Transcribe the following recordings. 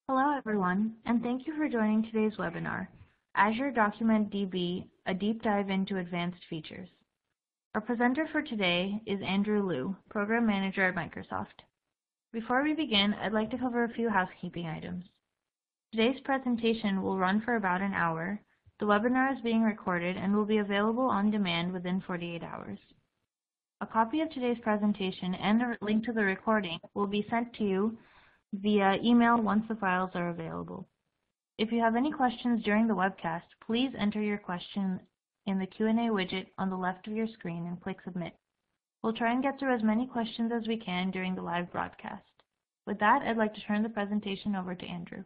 Hello, everyone, and thank you for joining today's webinar, Azure Document DB, a deep dive into advanced features. Our presenter for today is Andrew Liu, Program Manager at Microsoft. Before we begin, I'd like to cover a few housekeeping items. Today's presentation will run for about an hour. The webinar is being recorded and will be available on demand within 48 hours. A copy of today's presentation and a link to the recording will be sent to you via email once the files are available. If you have any questions during the webcast, please enter your question in the Q&A widget on the left of your screen and click Submit. We'll try and get through as many questions as we can during the live broadcast. With that, I'd like to turn the presentation over to Andrew.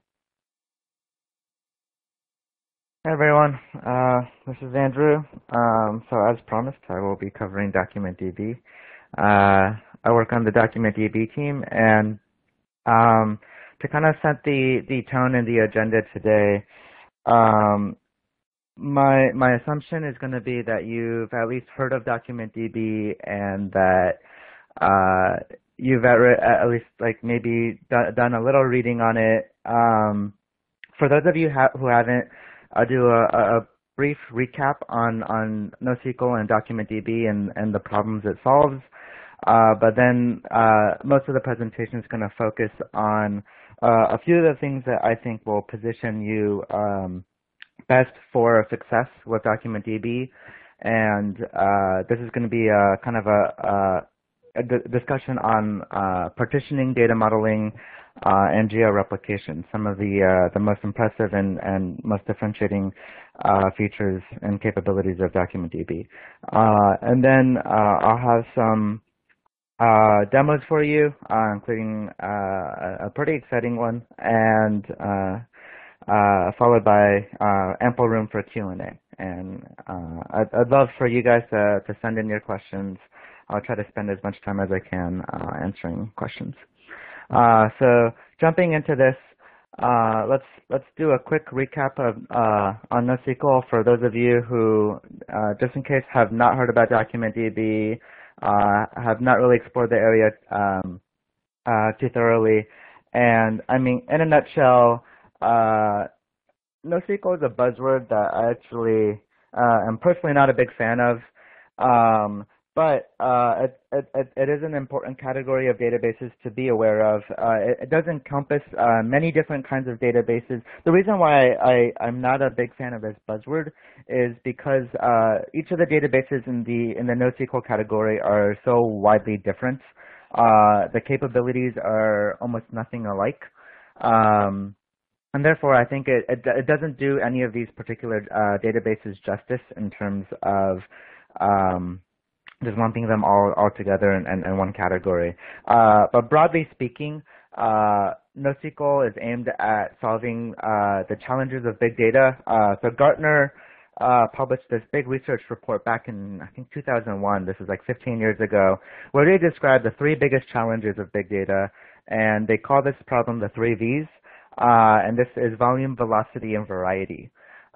Hi everyone, this is Andrew. So as promised, I will be covering DocumentDB. I work on the DocumentDB team, and to kind of set the tone and the agenda today, my assumption is going to be that you've at least heard of DocumentDB and that you've at least maybe done a little reading on it. For those of you who haven't, I'll do a brief recap on NoSQL and DocumentDB and the problems it solves. But then most of the presentation is going to focus on a few of the things that I think will position you best for success with DocumentDB. And this is going to be a kind of a discussion on partitioning, data modeling, and geo-replication, some of the most impressive and most differentiating features and capabilities of DocumentDB. And then I'll have some demos for you, including a pretty exciting one, and followed by ample room for Q&A. And I'd love for you guys to send in your questions. I'll try to spend as much time as I can answering questions. So jumping into this, let's do a quick recap of on NoSQL for those of you who, just in case, have not heard about DocumentDB, have not really explored the area too thoroughly. And I mean, in a nutshell, NoSQL is a buzzword that I actually am personally not a big fan of. But it is an important category of databases to be aware of. It does encompass many different kinds of databases. The reason why I'm not a big fan of this buzzword is because each of the databases in the NoSQL category are so widely different. The capabilities are almost nothing alike. And therefore, I think it doesn't do any of these particular databases justice in terms of just lumping them all together in one category. But broadly speaking, NoSQL is aimed at solving the challenges of big data. So Gartner published this big research report back in, I think, 2001. This is like 15 years ago, where they described the three biggest challenges of big data, and they call this problem the three V's. And this is volume, velocity, and variety.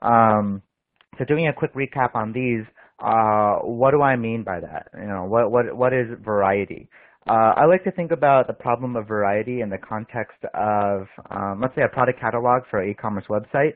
So doing a quick recap on these, what do I mean by that? You know, what is variety? I like to think about the problem of variety in the context of, let's say, a product catalog for an e-commerce website.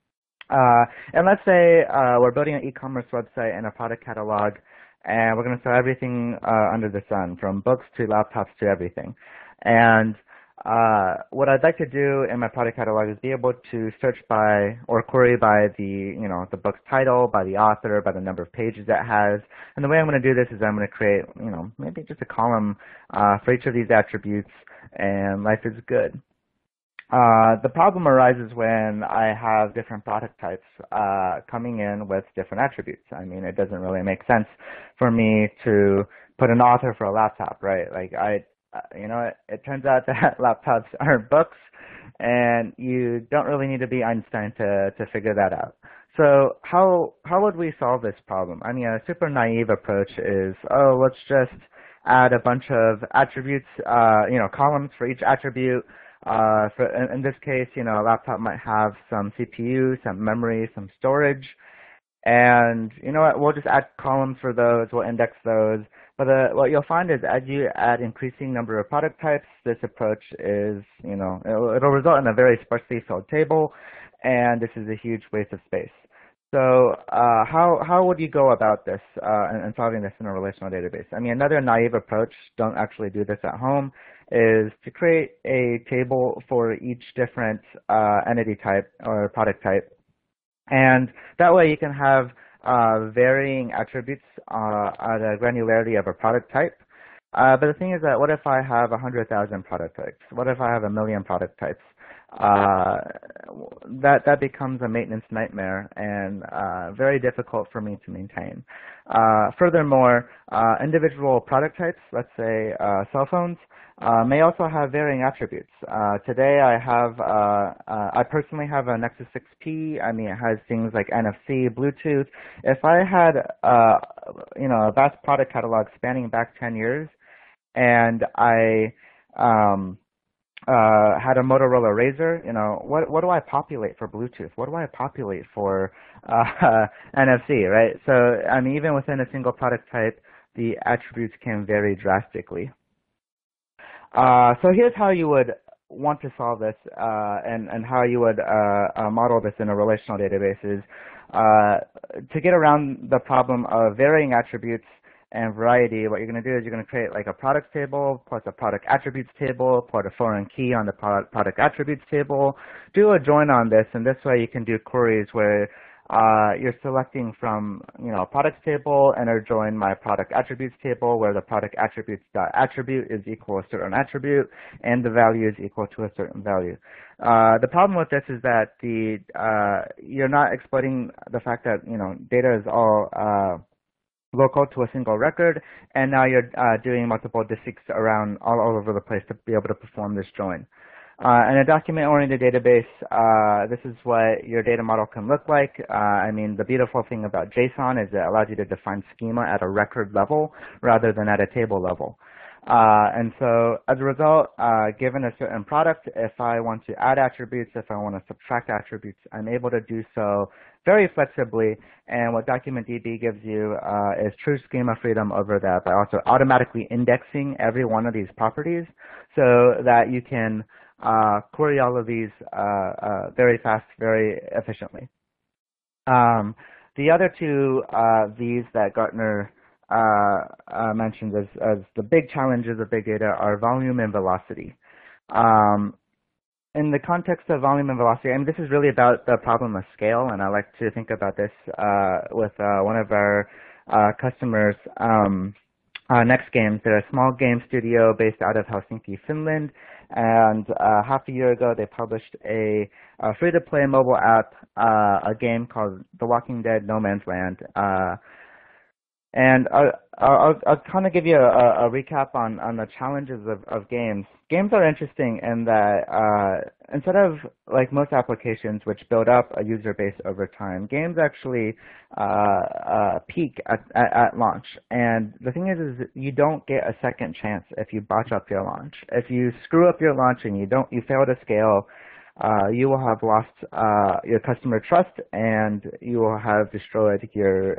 And let's say we're building an e-commerce website and a product catalog, and we're going to sell everything under the sun, from books to laptops to everything. And what I'd like to do in my product catalog is be able to search by or query by the book's title, by the author, by the number of pages it has. And the way I'm going to do this is I'm going to create, maybe just a column for each of these attributes, and life is good. The problem arises when I have different product types coming in with different attributes. I mean, it doesn't really make sense for me to put an author for a laptop, right? It turns out that laptops aren't books, and you don't really need to be Einstein to figure that out. So how would we solve this problem? I mean, a super naive approach is, let's just add a bunch of attributes, columns for each attribute. In this case, a laptop might have some CPU, some memory, some storage. And you know what, we'll just add columns for those, we'll index those, But what you'll find is as you add increasing number of product types, this approach is, it'll result in a very sparsely filled table, and this is a huge waste of space. So how would you go about this and solving this in a relational database? I mean, another naive approach, don't actually do this at home, is to create a table for each different entity type or product type. And that way you can have varying attributes at a granularity of a product type. But the thing is that what if I have 100,000 product types? What if I have 1,000,000 product types? That becomes a maintenance nightmare and very difficult for me to maintain. Furthermore, individual product types, let's say cell phones, may also have varying attributes. Today I personally have a Nexus 6P. I mean, it has things like NFC, Bluetooth. If I had a vast product catalog spanning back 10 years, and I had a Motorola Razr, what do I populate for Bluetooth? What do I populate for NFC, right? So, I mean, even within a single product type, the attributes can vary drastically. So here's how you would want to solve this and how you would model this in a relational database is to get around the problem of varying attributes and variety. What you're going to do is you're going to create like a products table plus a product attributes table, put a foreign key on the product attributes table, do a join on this, and this way you can do queries where you're selecting from a products table and or join my product attributes table where the product attributes dot attribute is equal to a certain attribute and the value is equal to a certain value. The problem with this is that you're not exploiting the fact that data is all local to a single record, and now you're doing multiple disks around all over the place to be able to perform this join. In a document-oriented database, this is what your data model can look like. I mean, the beautiful thing about JSON is it allows you to define schema at a record level rather than at a table level. And so as a result, given a certain product, if I want to add attributes, if I want to subtract attributes, I'm able to do so very flexibly. And what DocumentDB gives you is true schema freedom over that by also automatically indexing every one of these properties so that you can query all of these very fast, very efficiently. The other two V's that Gartner mentioned as the big challenges of big data are volume and velocity. In the context of volume and velocity, I mean, this is really about the problem of scale, and I like to think about this with one of our customers, Next Games. They're a small game studio based out of Helsinki, Finland, and half a year ago they published a free-to-play mobile app, a game called The Walking Dead: No Man's Land. And I'll kind of give you a recap on the challenges of games. Games are interesting in that instead of like most applications which build up a user base over time, games actually peak at launch. And the thing is you don't get a second chance if you botch up your launch. If you screw up your launch and you fail to scale, you will have lost your customer trust and you will have destroyed your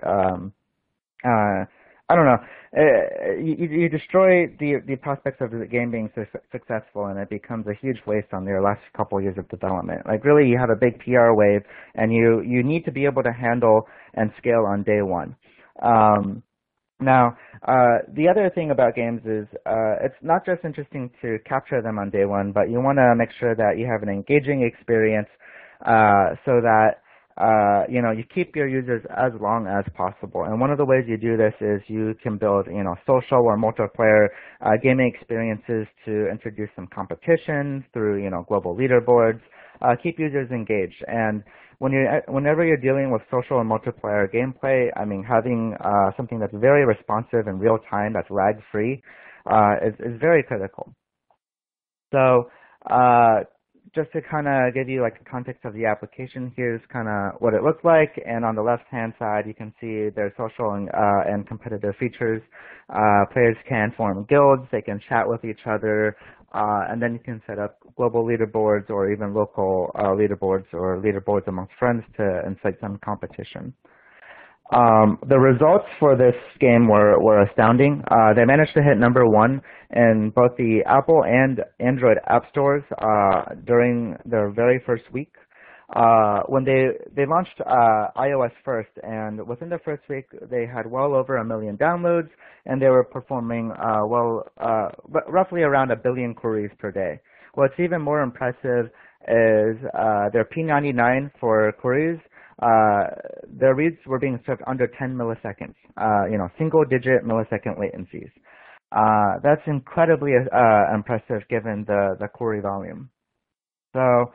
I don't know. You destroy the prospects of the game being successful, and it becomes a huge waste on your last couple of years of development. Like really, you have a big PR wave, and you need to be able to handle and scale on day one. Now, the other thing about games is it's not just interesting to capture them on day one, but you want to make sure that you have an engaging experience so that you keep your users as long as possible. And one of the ways you do this is you can build, social or multiplayer gaming experiences to introduce some competition through, global leaderboards, keep users engaged. And whenever you're dealing with social and multiplayer gameplay, I mean, having something that's very responsive in real time, that's lag-free, is very critical. So, just to kind of give you like the context of the application, here's kind of what it looks like. And on the left-hand side, you can see their social and competitive features. Players can form guilds, they can chat with each other, and then you can set up global leaderboards or even local leaderboards or leaderboards amongst friends to incite some competition. The results for this game were astounding. They managed to hit #1 in both the Apple and Android app stores during their very first week. When they launched iOS first, and within the first week they had well over 1 million downloads, and they were performing roughly around 1 billion queries per day. What's even more impressive is their P99 for queries. Their reads were being served under 10 milliseconds, single-digit millisecond latencies. That's incredibly impressive given the query volume. So,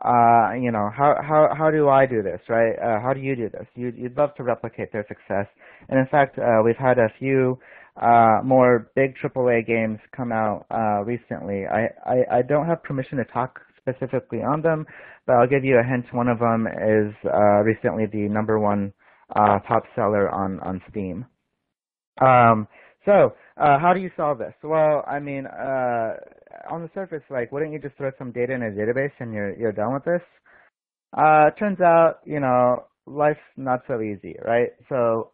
how do I do this, right? How do you do this? You'd love to replicate their success. And in fact, we've had a few more big AAA games come out recently. I don't have permission to talk specifically on them, but I'll give you a hint. One of them is recently the #1 top seller on Steam. So how do you solve this? Well, I mean, on the surface, like, wouldn't you just throw some data in a database and you're done with this? Turns out, life's not so easy, right? So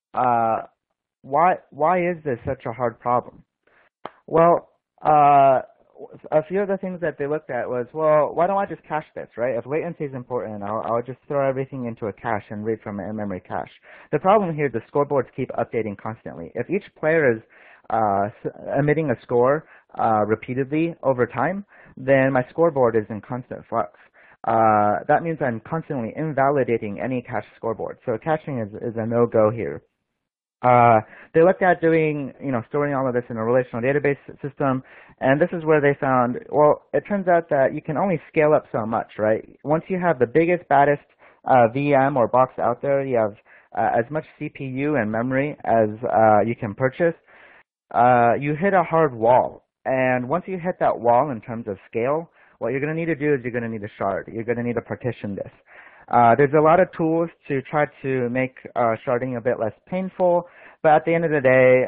why is this such a hard problem? Well, a few of the things that they looked at was, well, why don't I just cache this, right? If latency is important, I'll just throw everything into a cache and read from an in-memory cache. The problem here, the scoreboards keep updating constantly. If each player is emitting a score repeatedly over time, then my scoreboard is in constant flux. That means I'm constantly invalidating any cache scoreboard. So caching is a no-go here. They looked at doing, storing all of this in a relational database system, and this is where they found, well, it turns out that you can only scale up so much, right? Once you have the biggest, baddest VM or box out there, you have as much CPU and memory as you can purchase, you hit a hard wall. And once you hit that wall in terms of scale, what you're going to need to do is you're going to need to shard. You're going to need to partition this. There's a lot of tools to try to make sharding a bit less painful, but at the end of the day,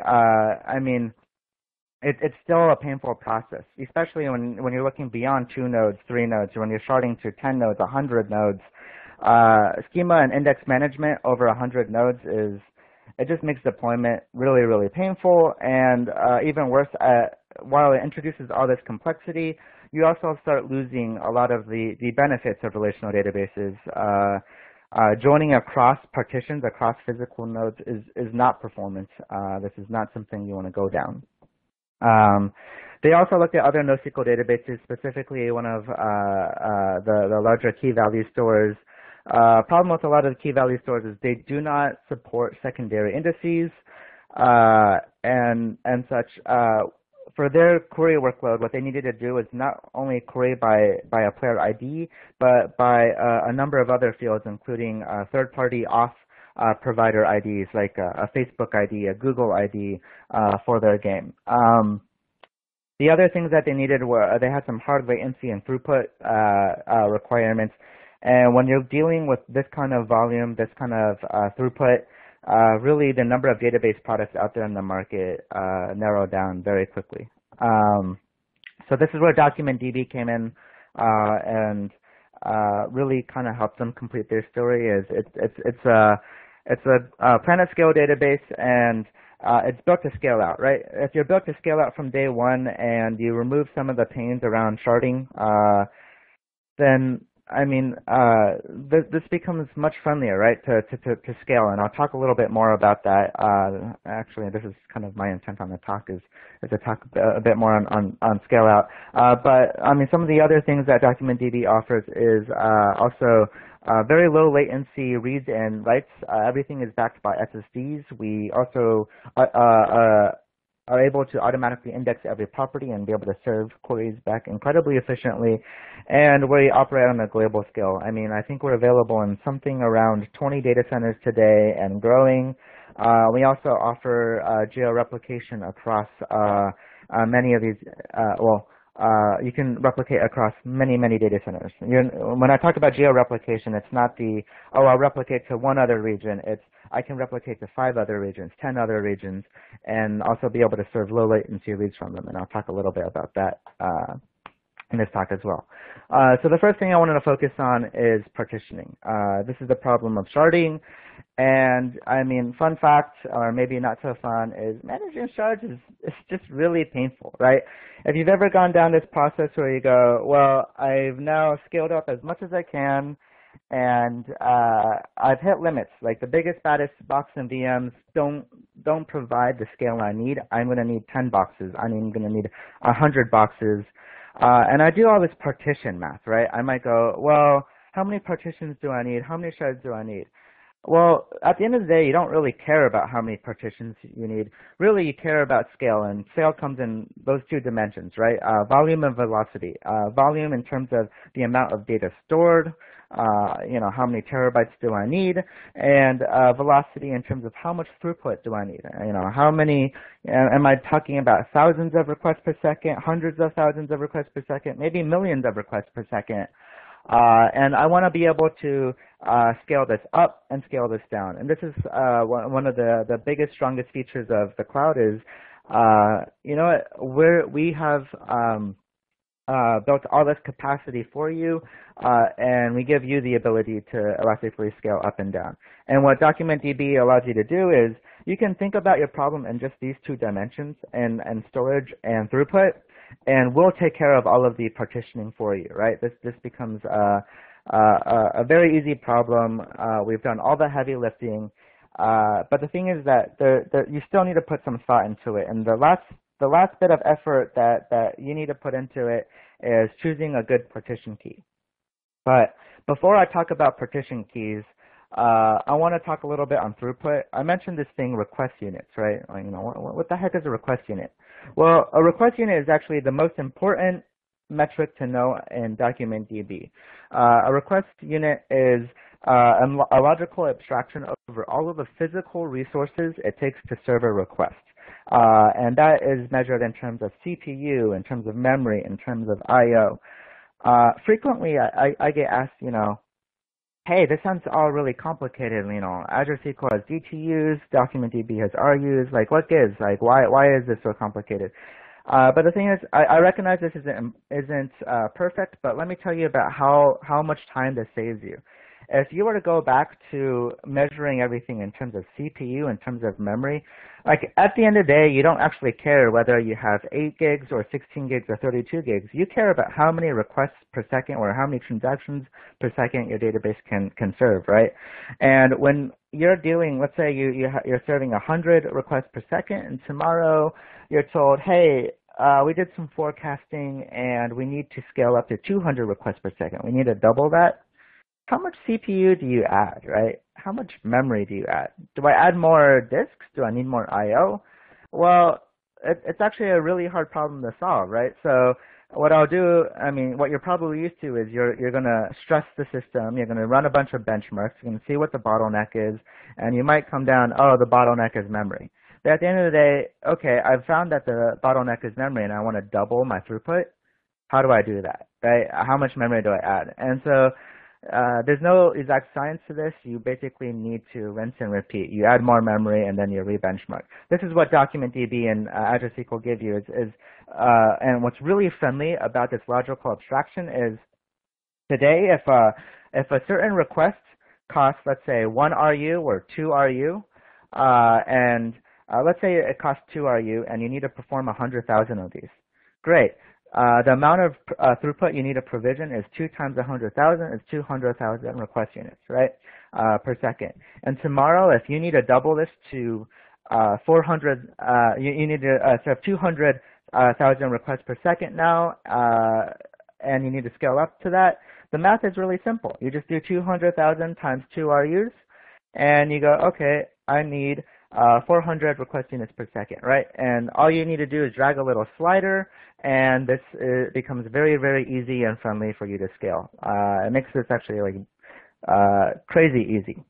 it's still a painful process, especially when you're looking beyond 2 nodes, 3 nodes, when you're sharding to 10 nodes, 100 nodes. Schema and index management over 100 nodes it just makes deployment really, really painful, and even worse, while it introduces all this complexity, you also start losing a lot of the benefits of relational databases. Joining across partitions, across physical nodes is not performance. This is not something you want to go down. They also looked at other NoSQL databases, specifically one of the larger key value stores. Problem with a lot of the key value stores is they do not support secondary indices and such. For their query workload, what they needed to do is not only query by a player ID, but by a number of other fields, including third-party auth provider IDs, like a Facebook ID, a Google ID for their game. The other things that they needed were they had some hard latency and throughput requirements. And when you're dealing with this kind of volume, this kind of throughput, really the number of database products out there in the market narrowed down very quickly. So this is where DocumentDB came in and really kind of helped them complete their story. It's a planet scale database, and it's built to scale out, right? If you're built to scale out from day one and you remove some of the pains around sharding, then this becomes much friendlier, right, to scale, and I'll talk a little bit more about that. Actually, this is kind of my intent on the talk is to talk a bit more on scale out. But some of the other things that DocumentDB offers is also very low latency reads and writes. Everything is backed by SSDs. We also are able to automatically index every property and be able to serve queries back incredibly efficiently, and we operate on a global scale. I think we're available in something around 20 data centers today and growing. We also offer geo-replication across many of these, you can replicate across many, many data centers. When I talk about geo-replication, it's not I'll replicate to one other region. It's I can replicate to 5 other regions, 10 other regions, and also be able to serve low latency reads from them, and I'll talk a little bit about that in this talk as well. So the first thing I wanted to focus on is partitioning. This is the problem of sharding. And I mean, fun fact, or maybe not so fun, is managing shards is just really painful, right? If you've ever gone down this process where you go, well, I've now scaled up as much as I can, and I've hit limits. Like the biggest, baddest box in VMs don't provide the scale I need. I'm going to need 10 boxes. I'm going to need 100 boxes. And I do all this partition math, right? I might go, well, how many partitions do I need? How many shards do I need? Well, at the end of the day, you don't really care about how many partitions you need. Really, you care about scale, and scale comes in those two dimensions, right? Volume and velocity. Volume in terms of the amount of data stored, how many terabytes do I need, and velocity in terms of how much throughput do I need. How many, am I talking about thousands of requests per second, hundreds of thousands of requests per second, maybe millions of requests per second? And I want to be able to scale this up and scale this down. And this is one of the biggest, strongest features of the cloud is, we have built all this capacity for you, and we give you the ability to elastically scale up and down. And what DocumentDB allows you to do is you can think about your problem in just these two dimensions, and storage and throughput, and we'll take care of all of the partitioning for you, right? This becomes a very easy problem. We've done all the heavy lifting, but the thing is that you still need to put some thought into it. And the last bit of effort that you need to put into it is choosing a good partition key. But before I talk about partition keys, I want to talk a little bit on throughput. I mentioned this thing, request units, right? What the heck is a request unit? Well, a request unit is actually the most important metric to know in DocumentDB. A request unit is a logical abstraction over all of the physical resources it takes to serve a request. And that is measured in terms of CPU, in terms of memory, in terms of I/O. Frequently, I get asked, hey, this sounds all really complicated. Azure SQL has DTUs, DocumentDB has RUs. Like, what gives? Like, why is this so complicated? But the thing is, I recognize this isn't perfect, but let me tell you about how much time this saves you. If you were to go back to measuring everything in terms of CPU, in terms of memory, like at the end of the day, you don't actually care whether you have 8 gigs or 16 gigs or 32 gigs. You care about how many requests per second or how many transactions per second your database can serve, right? And when you're dealing, let's say you're serving 100 requests per second, and tomorrow you're told, hey, we did some forecasting and we need to scale up to 200 requests per second. We need to double that. How much CPU do you add, right? How much memory do you add? Do I add more disks? Do I need more I/O? Well, it's actually a really hard problem to solve, right? So what I'll do, what you're probably used to is you're going to stress the system. You're going to run a bunch of benchmarks. You're going to see what the bottleneck is, and you might come down, oh, the bottleneck is memory. But at the end of the day, okay, I've found that the bottleneck is memory, and I want to double my throughput. How do I do that, right? How much memory do I add? And so there's no exact science to this. You basically need to rinse and repeat. You add more memory and then you re-benchmark. This is what DocumentDB and Azure SQL give you. And what's really friendly about this logical abstraction is today, if a certain request costs, let's say, 1 RU or 2 RU, and let's say it costs 2 RU and you need to perform 100,000 of these. Great. The amount of throughput you need to provision is 2 times 100,000 is 200,000 request units, right, per second. And tomorrow, if you need to double this to 400, you need to serve 200,000 requests per second now, and you need to scale up to that. The math is really simple. You just do 200,000 times 2 RUs, and you go, okay, I need 400 request units per second, right? And all you need to do is drag a little slider, and this becomes very, very easy and friendly for you to scale. It makes this actually like crazy easy.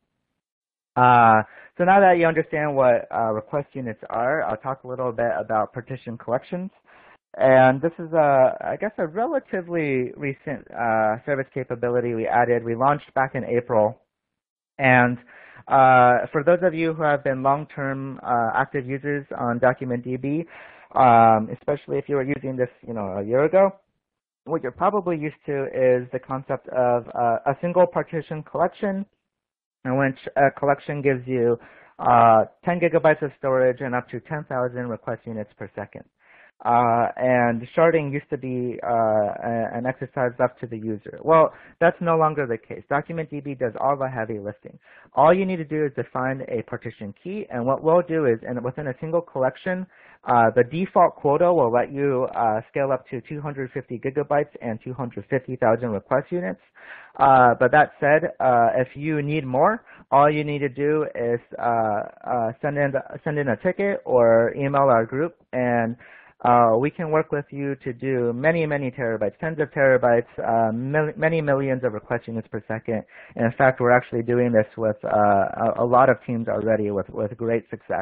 So now that you understand what request units are, I'll talk a little bit about partition collections. And this is, I guess, a relatively recent service capability we added. We launched back in April. And for those of you who have been long-term active users on DocumentDB, especially if you were using this, a year ago, what you're probably used to is the concept of a single partition collection, in which a collection gives you 10 gigabytes of storage and up to 10,000 request units per second. And sharding used to be an exercise left to the user. Well, that's no longer the case. DocumentDB does all the heavy lifting. All you need to do is define a partition key, and what we'll do is, within a single collection, the default quota will let you scale up to 250 gigabytes and 250,000 request units. But that said, if you need more, all you need to do is send in a ticket or email our group, and we can work with you to do many, many terabytes, tens of terabytes, many millions of request units per second. And in fact, we're actually doing this with a lot of teams already with great success.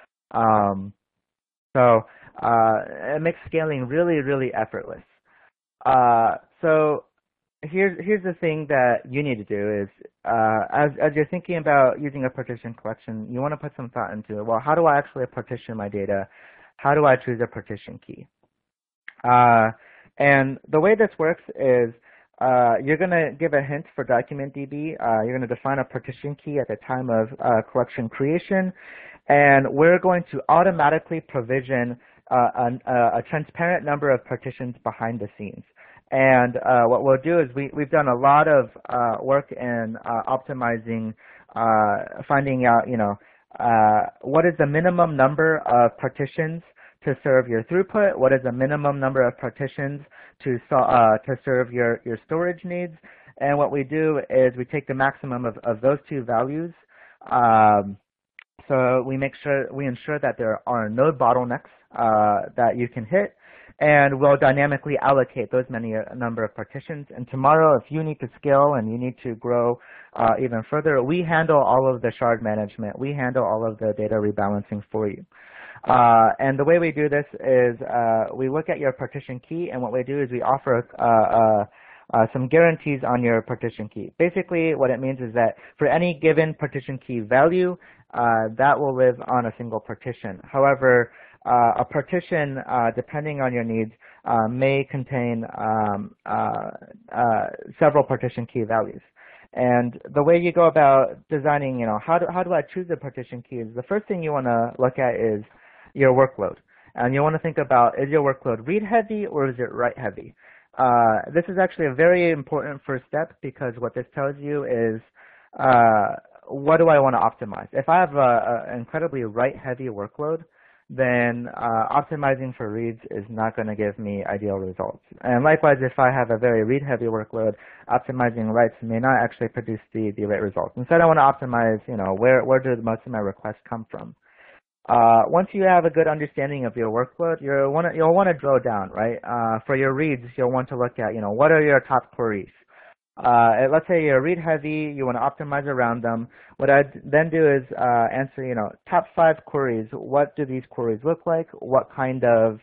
So it makes scaling really, really effortless. So here's the thing that you need to do is, as you're thinking about using a partition collection, you want to put some thought into, well, how do I actually partition my data? How do I choose a partition key? And the way this works is you're going to give a hint for DocumentDB. You're going to define a partition key at the time of collection creation, and we're going to automatically provision a transparent number of partitions behind the scenes. And what we'll do is we've done a lot of work in optimizing, finding out, what is the minimum number of partitions to serve your throughput? What is the minimum number of partitions to serve your storage needs? And what we do is we take the maximum of those two values. So we ensure that there are no bottlenecks that you can hit, and we'll dynamically allocate those number of partitions. And tomorrow, if you need to scale and you need to grow even further, we handle all of the shard management. We handle all of the data rebalancing for you. And the way we do this is we look at your partition key, and what we do is we offer some guarantees on your partition key. Basically, what it means is that for any given partition key value, that will live on a single partition. However, a partition, depending on your needs, may contain several partition key values. And the way you go about designing, how do I choose a partition key, is the first thing you want to look at is your workload. And you want to think about, is your workload read heavy or is it write heavy? This is actually a very important first step, because what this tells you is, what do I want to optimize? If I have an incredibly write heavy workload, then optimizing for reads is not going to give me ideal results. And likewise, if I have a very read-heavy workload, optimizing writes may not actually produce the right results. Instead, I want to optimize, where do most of my requests come from? Once you have a good understanding of your workload, you'll want to drill down, right? For your reads, you'll want to look at, what are your top queries? Let's say you're read heavy, you want to optimize around them. What I'd then do is answer, top 5 queries. What do these queries look like? What kind of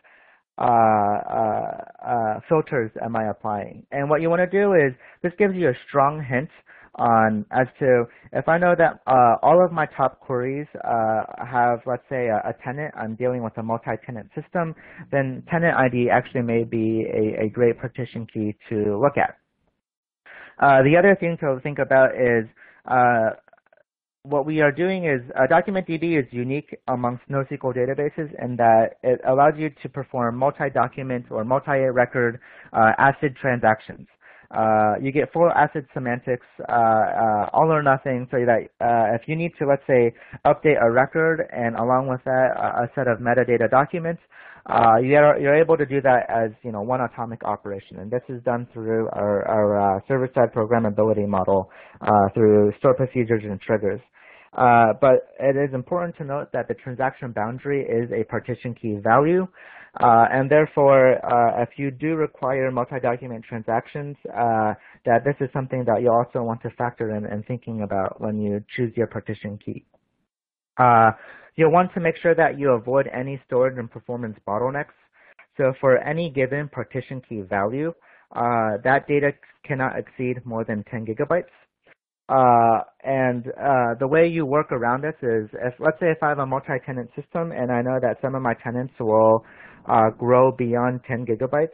filters am I applying? And what you want to do is, this gives you a strong hint as to, if I know that all of my top queries have, let's say, a tenant, I'm dealing with a multi-tenant system, then tenant ID actually may be a great partition key to look at. The other thing to think about is what we are doing is DocumentDB is unique amongst NoSQL databases in that it allows you to perform multi-document or multi-record ACID transactions. You get full ACID semantics, all or nothing, so that if you need to, let's say, update a record and along with that a set of metadata documents, you're able to do that as one atomic operation, and this is done through our server-side programmability model through stored procedures and triggers. But it is important to note that the transaction boundary is a partition key value, and therefore, if you do require multi-document transactions, that this is something that you also want to factor in thinking about when you choose your partition key. You'll want to make sure that you avoid any storage and performance bottlenecks. So for any given partition key value, that data cannot exceed more than 10 gigabytes. And the way you work around this is, let's say if I have a multi-tenant system and I know that some of my tenants will grow beyond 10 gigabytes,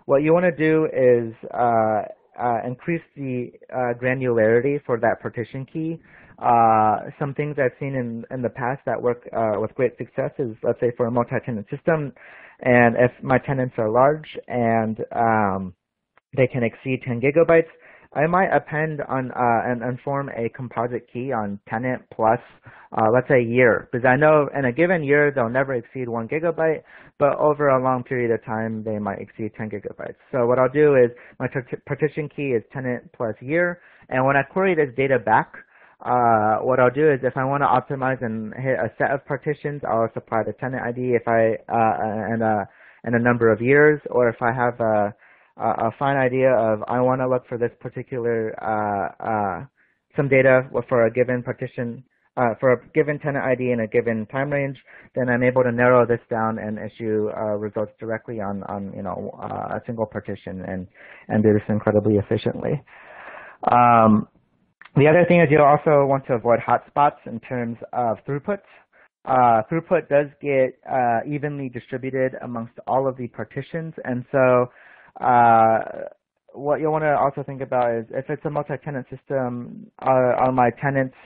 what you want to do is increase the granularity for that partition key. Some things I've seen in the past that work with great success is, let's say, for a multi-tenant system, and if my tenants are large and they can exceed 10 gigabytes, I might append on and form a composite key on tenant plus, let's say, year, because I know in a given year they'll never exceed 1 gigabyte, but over a long period of time they might exceed 10 gigabytes. So what I'll do is my partition key is tenant plus year, and when I query this data back, what I'll do is if I want to optimize and hit a set of partitions, I'll supply the tenant ID if I and a number of years, or if I have a fine idea of I want to look for this particular some data for a given partition for a given tenant ID in a given time range, then I'm able to narrow this down and issue results directly on a single partition and do this incredibly efficiently. The other thing is you also want to avoid hotspots in terms of throughput. Throughput does get evenly distributed amongst all of the partitions, and so what you'll want to also think about is if it's a multi-tenant system, are my tenants,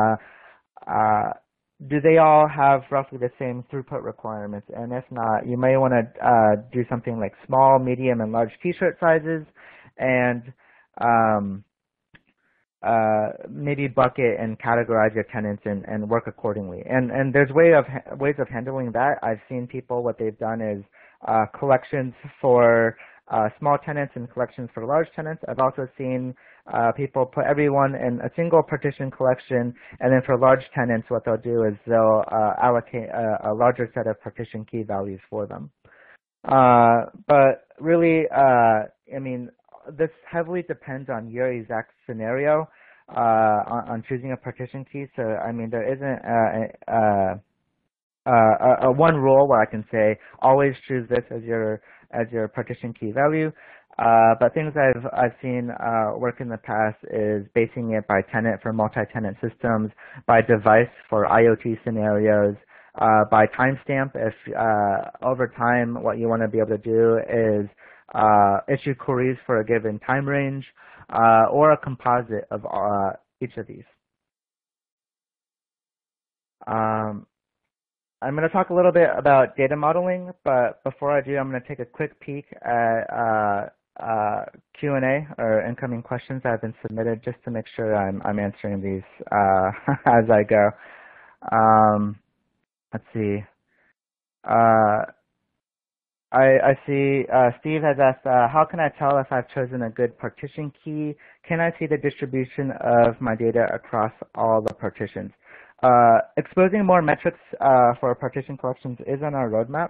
do they all have roughly the same throughput requirements? And if not, you may want to do something like small, medium, and large t-shirt sizes, and maybe bucket and categorize your tenants and work accordingly. And there's ways of handling that. I've seen people, what they've done is collections for small tenants and collections for large tenants. I've also seen people put everyone in a single partition collection, and then for large tenants, what they'll do is they'll allocate a larger set of partition key values for them. But really, I mean, this heavily depends on your exact scenario on choosing a partition key. So, I mean, there isn't a one rule where I can say always choose this as your partition key value. But things I've seen work in the past is basing it by tenant for multi-tenant systems, by device for IoT scenarios, by timestamp. If over time what you want to be able to do is issue queries for a given time range, or a composite of each of these. I'm going to talk a little bit about data modeling, but before I do, I'm going to take a quick peek at Q&A or incoming questions that have been submitted, just to make sure I'm answering these as I go. Let's see. I see Steve has asked, how can I tell if I've chosen a good partition key? Can I see the distribution of my data across all the partitions? Exposing more metrics for partition collections is on our roadmap.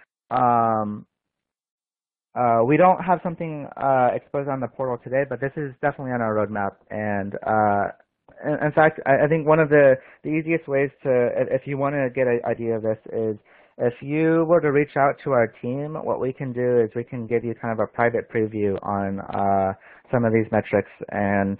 We don't have something exposed on the portal today, but this is definitely on our roadmap. And in fact, I think one of the easiest ways to, if you want to get an idea of this, is if you were to reach out to our team, what we can do is we can give you kind of a private preview on some of these metrics, and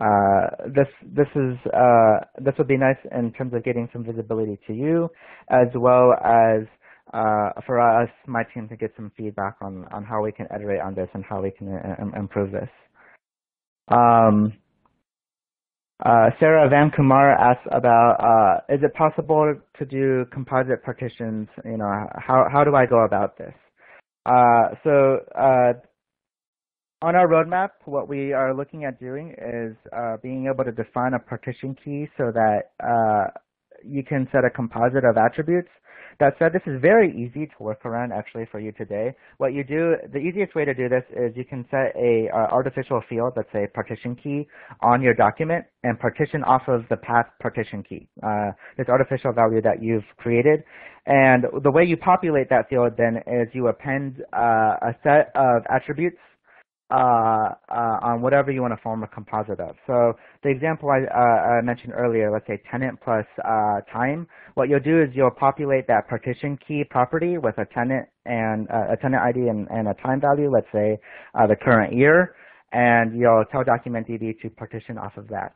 this would be nice in terms of getting some visibility to you, as well as for us, my team, to get some feedback on how we can iterate on this and how we can improve this. Sarah Van Kumar asks about, is it possible to do composite partitions? You know, how do I go about this? On our roadmap, what we are looking at doing is being able to define a partition key so that you can set a composite of attributes. That said, this is very easy to work around actually for you today. What you do, the easiest way to do this is you can set a artificial field, let's say partition key, on your document and partition off of the path partition key, this artificial value that you've created. And the way you populate that field then is you append a set of attributes on whatever you want to form a composite of. So the example I mentioned earlier, let's say tenant plus time, what you'll do is you'll populate that partition key property with a tenant and a tenant ID and a time value, let's say the current year, and you'll tell DocumentDB to partition off of that.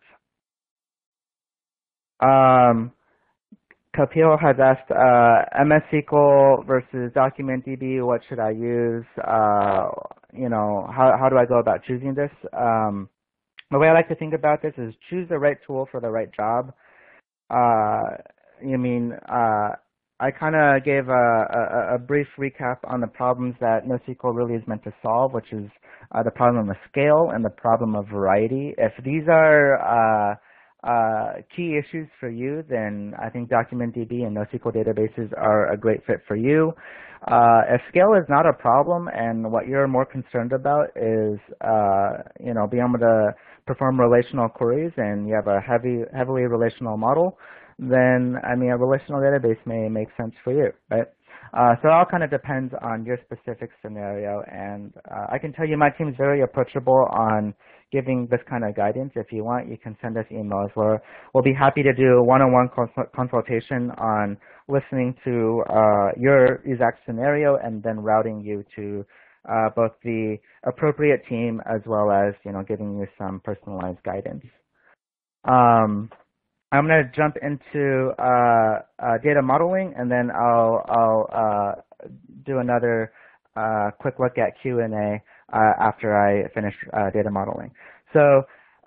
Kapil has asked, MS SQL versus DocumentDB, what should I use? how do I go about choosing this? The way I like to think about this is choose the right tool for the right job. You mean, I kind of gave a brief recap on the problems that NoSQL really is meant to solve, which is the problem of scale and the problem of variety. If these are key issues for you, then I think DocumentDB and NoSQL databases are a great fit for you. If scale is not a problem and what you're more concerned about is, being able to perform relational queries and you have a heavily relational model, then, I mean, a relational database may make sense for you, right? So it all kind of depends on your specific scenario, and I can tell you my team's very approachable on giving this kind of guidance. If you want, you can send us emails. We'll be happy to do one-on-one consultation on listening to your exact scenario and then routing you to both the appropriate team as well as, giving you some personalized guidance. I'm going to jump into data modeling, and then I'll do another quick look at Q&A after I finish data modeling. So,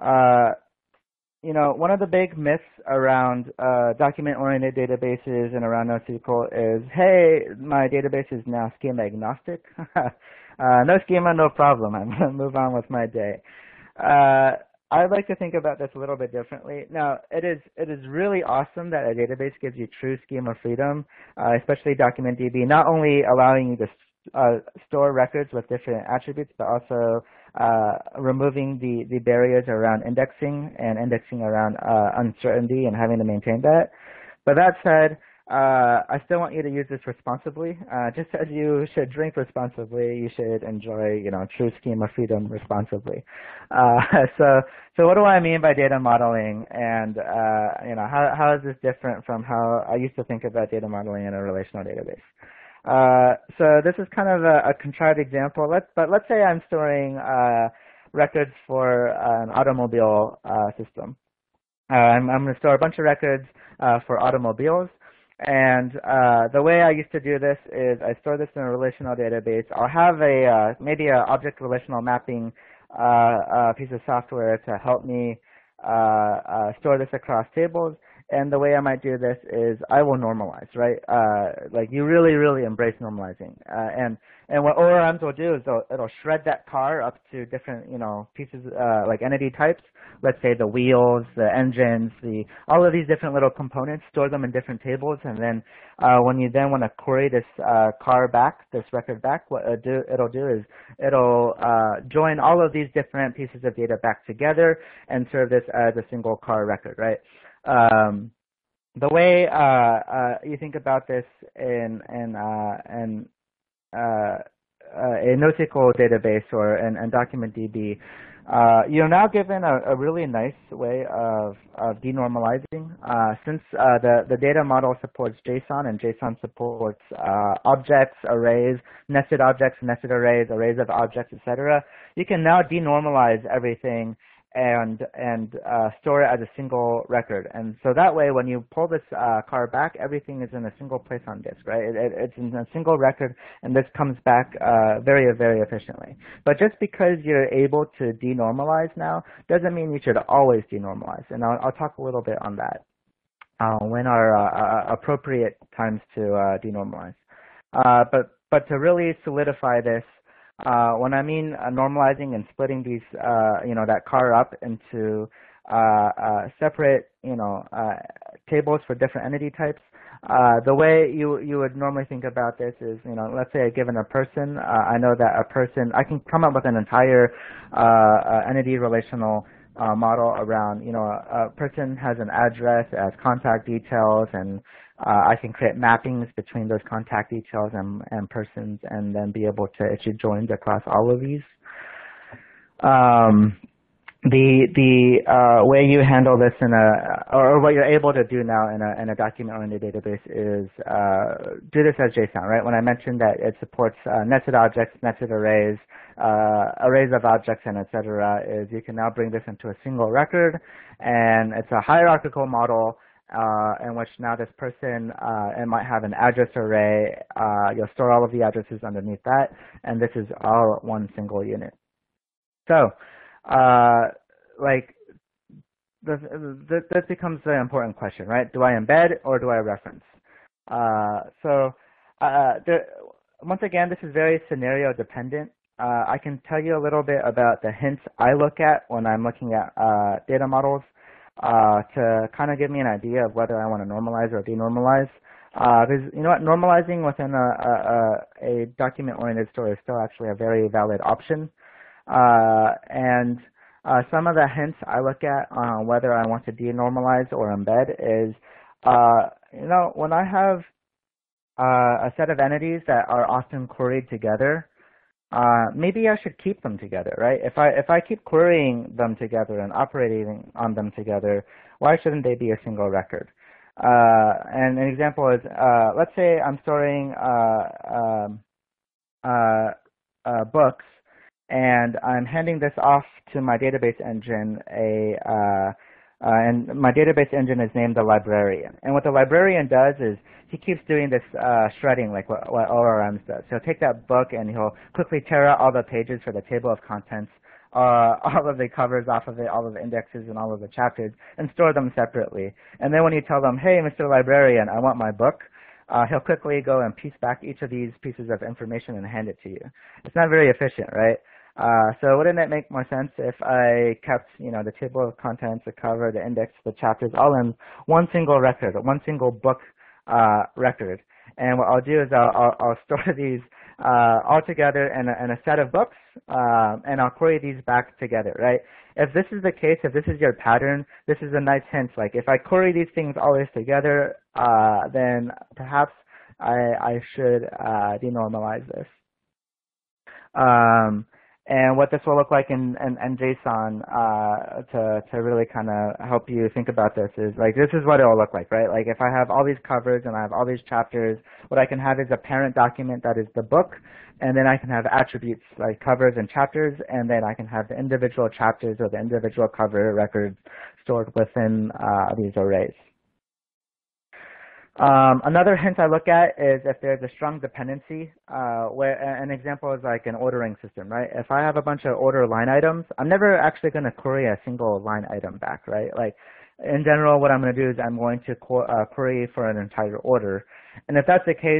one of the big myths around document-oriented databases and around NoSQL is, hey, my database is now schema agnostic. No schema, no problem. I'm going to move on with my day. I'd like to think about this a little bit differently. Now, it is really awesome that a database gives you true schema freedom, especially DocumentDB, not only allowing you to store records with different attributes, but also removing the barriers around indexing and indexing around uncertainty and having to maintain that. But that said, I still want you to use this responsibly. Just as you should drink responsibly, you should enjoy, true schema freedom responsibly. So what do I mean by data modeling, and how is this different from how I used to think about data modeling in a relational database? So this is kind of a contrived example. But let's say I'm storing records for an automobile system. I'm going to store a bunch of records for automobiles. And the way I used to do this is I store this in a relational database. I'll have maybe an object relational mapping piece of software to help me store this across tables. And the way I might do this is I will normalize, right? Like you really, really embrace normalizing. And what ORMs will do is it'll shred that car up to different, pieces, like entity types. Let's say the wheels, the engines, all of these different little components, store them in different tables. And then when you then want to query this car back, this record back, what it'll do is it'll join all of these different pieces of data back together and serve this as a single car record, right? The way you think about this in a NoSQL database or in DocumentDB, you're now given a really nice way of denormalizing. Since the data model supports JSON and JSON supports objects, arrays, nested objects, nested arrays, arrays of objects, etc., you can now denormalize everything and store it as a single record. And so that way, when you pull this car back, everything is in a single place on disk, right? It's in a single record, and this comes back very, very efficiently. But just because you're able to denormalize now doesn't mean you should always denormalize. And I'll talk a little bit on that when are appropriate times to denormalize. But to really solidify this, when I mean normalizing and splitting these, that car up into separate, tables for different entity types, the way you would normally think about this is, let's say given a person, I know that a person, I can come up with an entire entity relational model around, a person has an address, it has contact details, and I can create mappings between those contact details and persons, and then be able to issue joins across all of these. The way you handle this or what you're able to do now in a document-oriented database is do this as JSON, right? When I mentioned that it supports nested objects, nested arrays, arrays of objects, and etc., is you can now bring this into a single record, and it's a hierarchical model. in which now this person, it might have an address array. You'll store all of the addresses underneath that, and this is all one single unit. So, like, this becomes the important question, right? Do I embed or do I reference? Once again, this is very scenario dependent. I can tell you a little bit about the hints I look at when I'm looking at data models to kind of give me an idea of whether I want to normalize or denormalize. Because you know what, normalizing within a document-oriented store is still actually a very valid option. Some of the hints I look at on whether I want to denormalize or embed is, you know, when I have a set of entities that are often queried together, maybe I should keep them together, right? If I keep querying them together and operating on them together, why shouldn't they be a single record? And an example is, let's say I'm storing books, and I'm handing this off to my database engine, and my database engine is named the librarian. And what the librarian does is he keeps doing this shredding, like what ORMs does. So he'll take that book and he'll quickly tear out all the pages for the table of contents, all of the covers off of it, all of the indexes and all of the chapters, and store them separately. And then when you tell them, hey, Mr. Librarian, I want my book, he'll quickly go and piece back each of these pieces of information and hand it to you. It's not very efficient, right? So wouldn't it make more sense if I kept, you know, the table of contents, the cover, the index, the chapters, all in one single record, one single book record? And what I'll do is I'll store these all together in a set of books, and I'll query these back together, right? If this is the case, if this is your pattern, this is a nice hint. Like if I query these things always together, then perhaps I should denormalize this. And what this will look like in JSON to really kind of help you think about this is, like, this is what it will look like, right? Like if I have all these covers and I have all these chapters, what I can have is a parent document that is the book, and then I can have attributes like covers and chapters, and then I can have the individual chapters or the individual cover records stored within these arrays. Another hint I look at is if there's a strong dependency, where an example is like an ordering system, right? If I have a bunch of order line items, I'm never actually going to query a single line item back, right? Like in general, what I'm going to do is I'm going to query for an entire order. And if that's the case,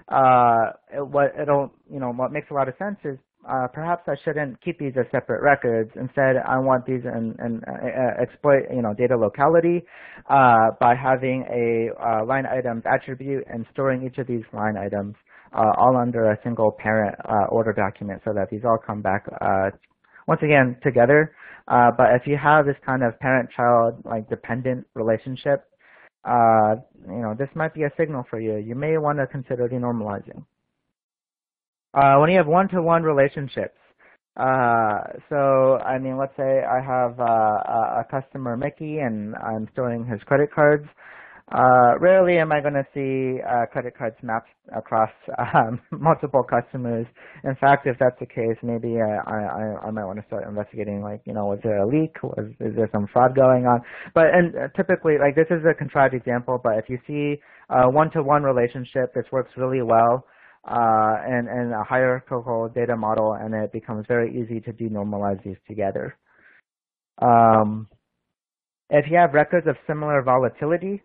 what makes a lot of sense is perhaps I shouldn't keep these as separate records. Instead, I want these and exploit data locality by having a line items attribute and storing each of these line items all under a single parent order document, so that these all come back once again together. But if you have this kind of parent-child like dependent relationship, this might be a signal for you. You may want to consider denormalizing. When you have one-to-one relationships, so I mean, let's say I have a customer, Mickey, and I'm storing his credit cards. Rarely am I going to see credit cards mapped across multiple customers. In fact, if that's the case, maybe I might want to start investigating, like, was there a leak? Is there some fraud going on? But typically, like, this is a contrived example, but if you see a one-to-one relationship, this works really well in a hierarchical data model, and it becomes very easy to denormalize these together. If you have records of similar volatility,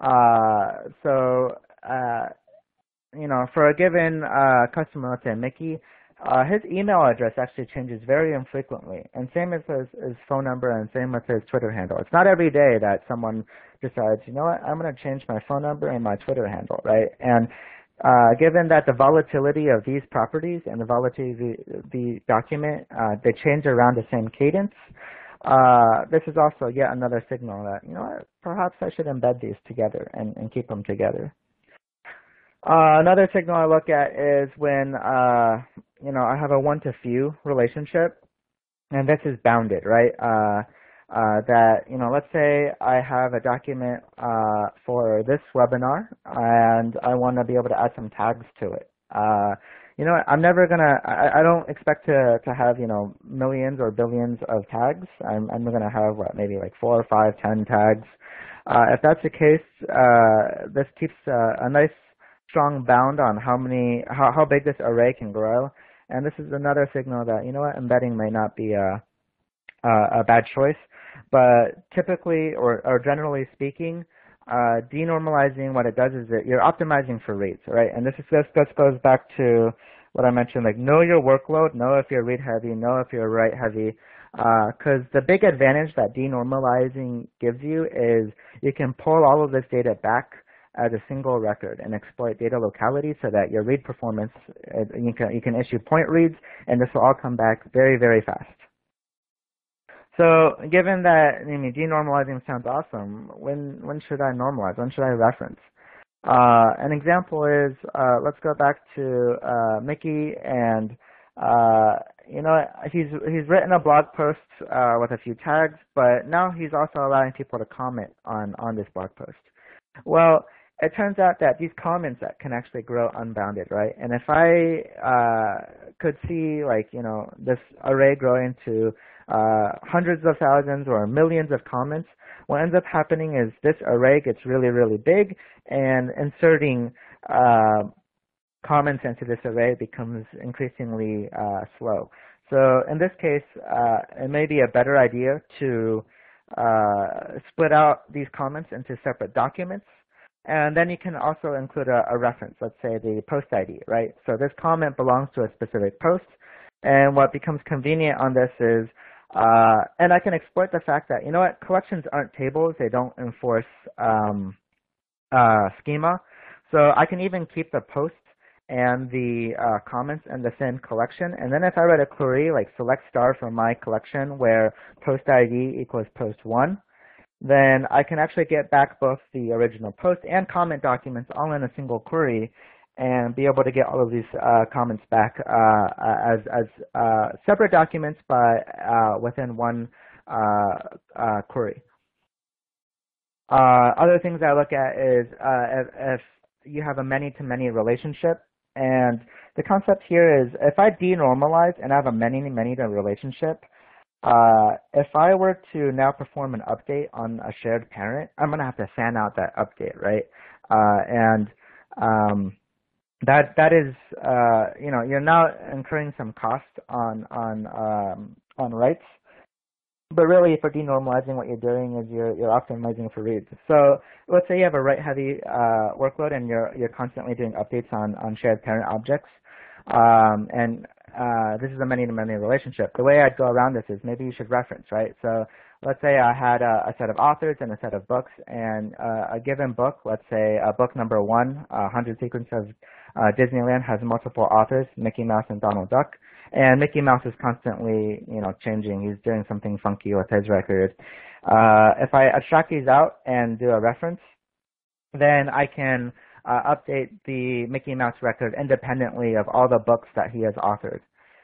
for a given customer, let's say Mickey, his email address actually changes very infrequently, and same as his phone number, and same with his Twitter handle. It's not every day that someone decides, you know what, I'm going to change my phone number and my Twitter handle, right? And given that the volatility of these properties and the volatility of the document, they change around the same cadence, this is also yet another signal that, perhaps I should embed these together and keep them together. Another signal I look at is when, I have a one-to-few relationship, and this is bounded, right? Let's say I have a document for this webinar, and I want to be able to add some tags to it. I'm never gonna. I don't expect to have millions or billions of tags. I'm gonna have maybe like 4 or 5, 10 tags. If that's the case, this keeps a nice strong bound on how big this array can grow. And this is another signal that, you know what, embedding may not be a bad choice. But typically, or generally speaking, denormalizing, what it does is that you're optimizing for reads, right? And this goes back to what I mentioned, like know your workload, know if you're read heavy, know if you're write heavy, because the big advantage that denormalizing gives you is you can pull all of this data back as a single record and exploit data locality so that your read performance, you can issue point reads, and this will all come back very, very fast. So given that, I mean, denormalizing sounds awesome, when should I normalize? When should I reference? An example is, let's go back to Mickey, and you know, he's written a blog post with a few tags, but now he's also allowing people to comment on this blog post. Well, it turns out that these comments that can actually grow unbounded, right? And if I could see, like, you know, this array growing to hundreds of thousands or millions of comments, what ends up happening is this array gets really, really big, and inserting comments into this array becomes increasingly slow. So in this case, it may be a better idea to split out these comments into separate documents. And then you can also include a reference, let's say the post ID, right? So this comment belongs to a specific post. And what becomes convenient on this is, and I can exploit the fact that, you know what, collections aren't tables. They don't enforce schema. So I can even keep the post and the comments in the same collection. And then if I write a query like select star from my collection where post ID equals post 1, then I can actually get back both the original post and comment documents all in a single query and be able to get all of these comments back as separate documents, but within one query. Other things I look at is if you have a many-to-many relationship, and the concept here is if I denormalize and I have a many-to-many relationship, if I were to now perform an update on a shared parent, I'm going to have to fan out that update, right? That is, you know, you're now incurring some cost on writes, but really for denormalizing, what you're doing is you're optimizing for reads. So let's say you have a write-heavy workload and you're constantly doing updates on shared parent objects, and this is a many-to-many relationship. The way I'd go around this is maybe you should reference, right? So let's say I had a set of authors and a set of books, and a given book, let's say book number 1, 100 Secrets of Disneyland, has multiple authors, Mickey Mouse and Donald Duck, and Mickey Mouse is constantly, you know, changing. He's doing something funky with his record. If I abstract these out and do a reference, then I can update the Mickey Mouse record independently of all the books that he has authored.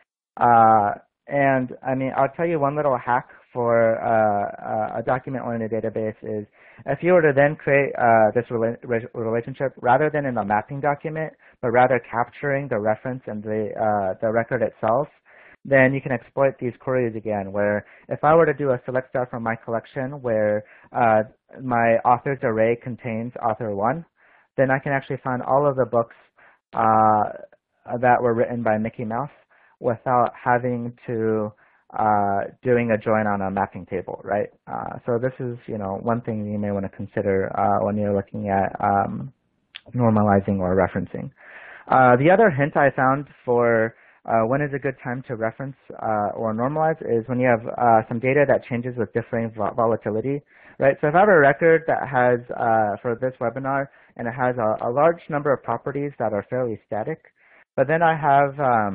And I mean, I'll tell you one little hack for a document-oriented database is if you were to then create this relationship rather than in a mapping document, but rather capturing the reference and the record itself, then you can exploit these queries again, where if I were to do a select star from my collection where my authors array contains author 1, then I can actually find all of the books that were written by Mickey Mouse without having to doing a join on a mapping table, right? So this is, you know, one thing you may want to consider when you're looking at normalizing or referencing. The other hint I found for when is a good time to reference or normalize is when you have some data that changes with differing volatility, right? So if I have a record that has, for this webinar, and it has a large number of properties that are fairly static, but then I have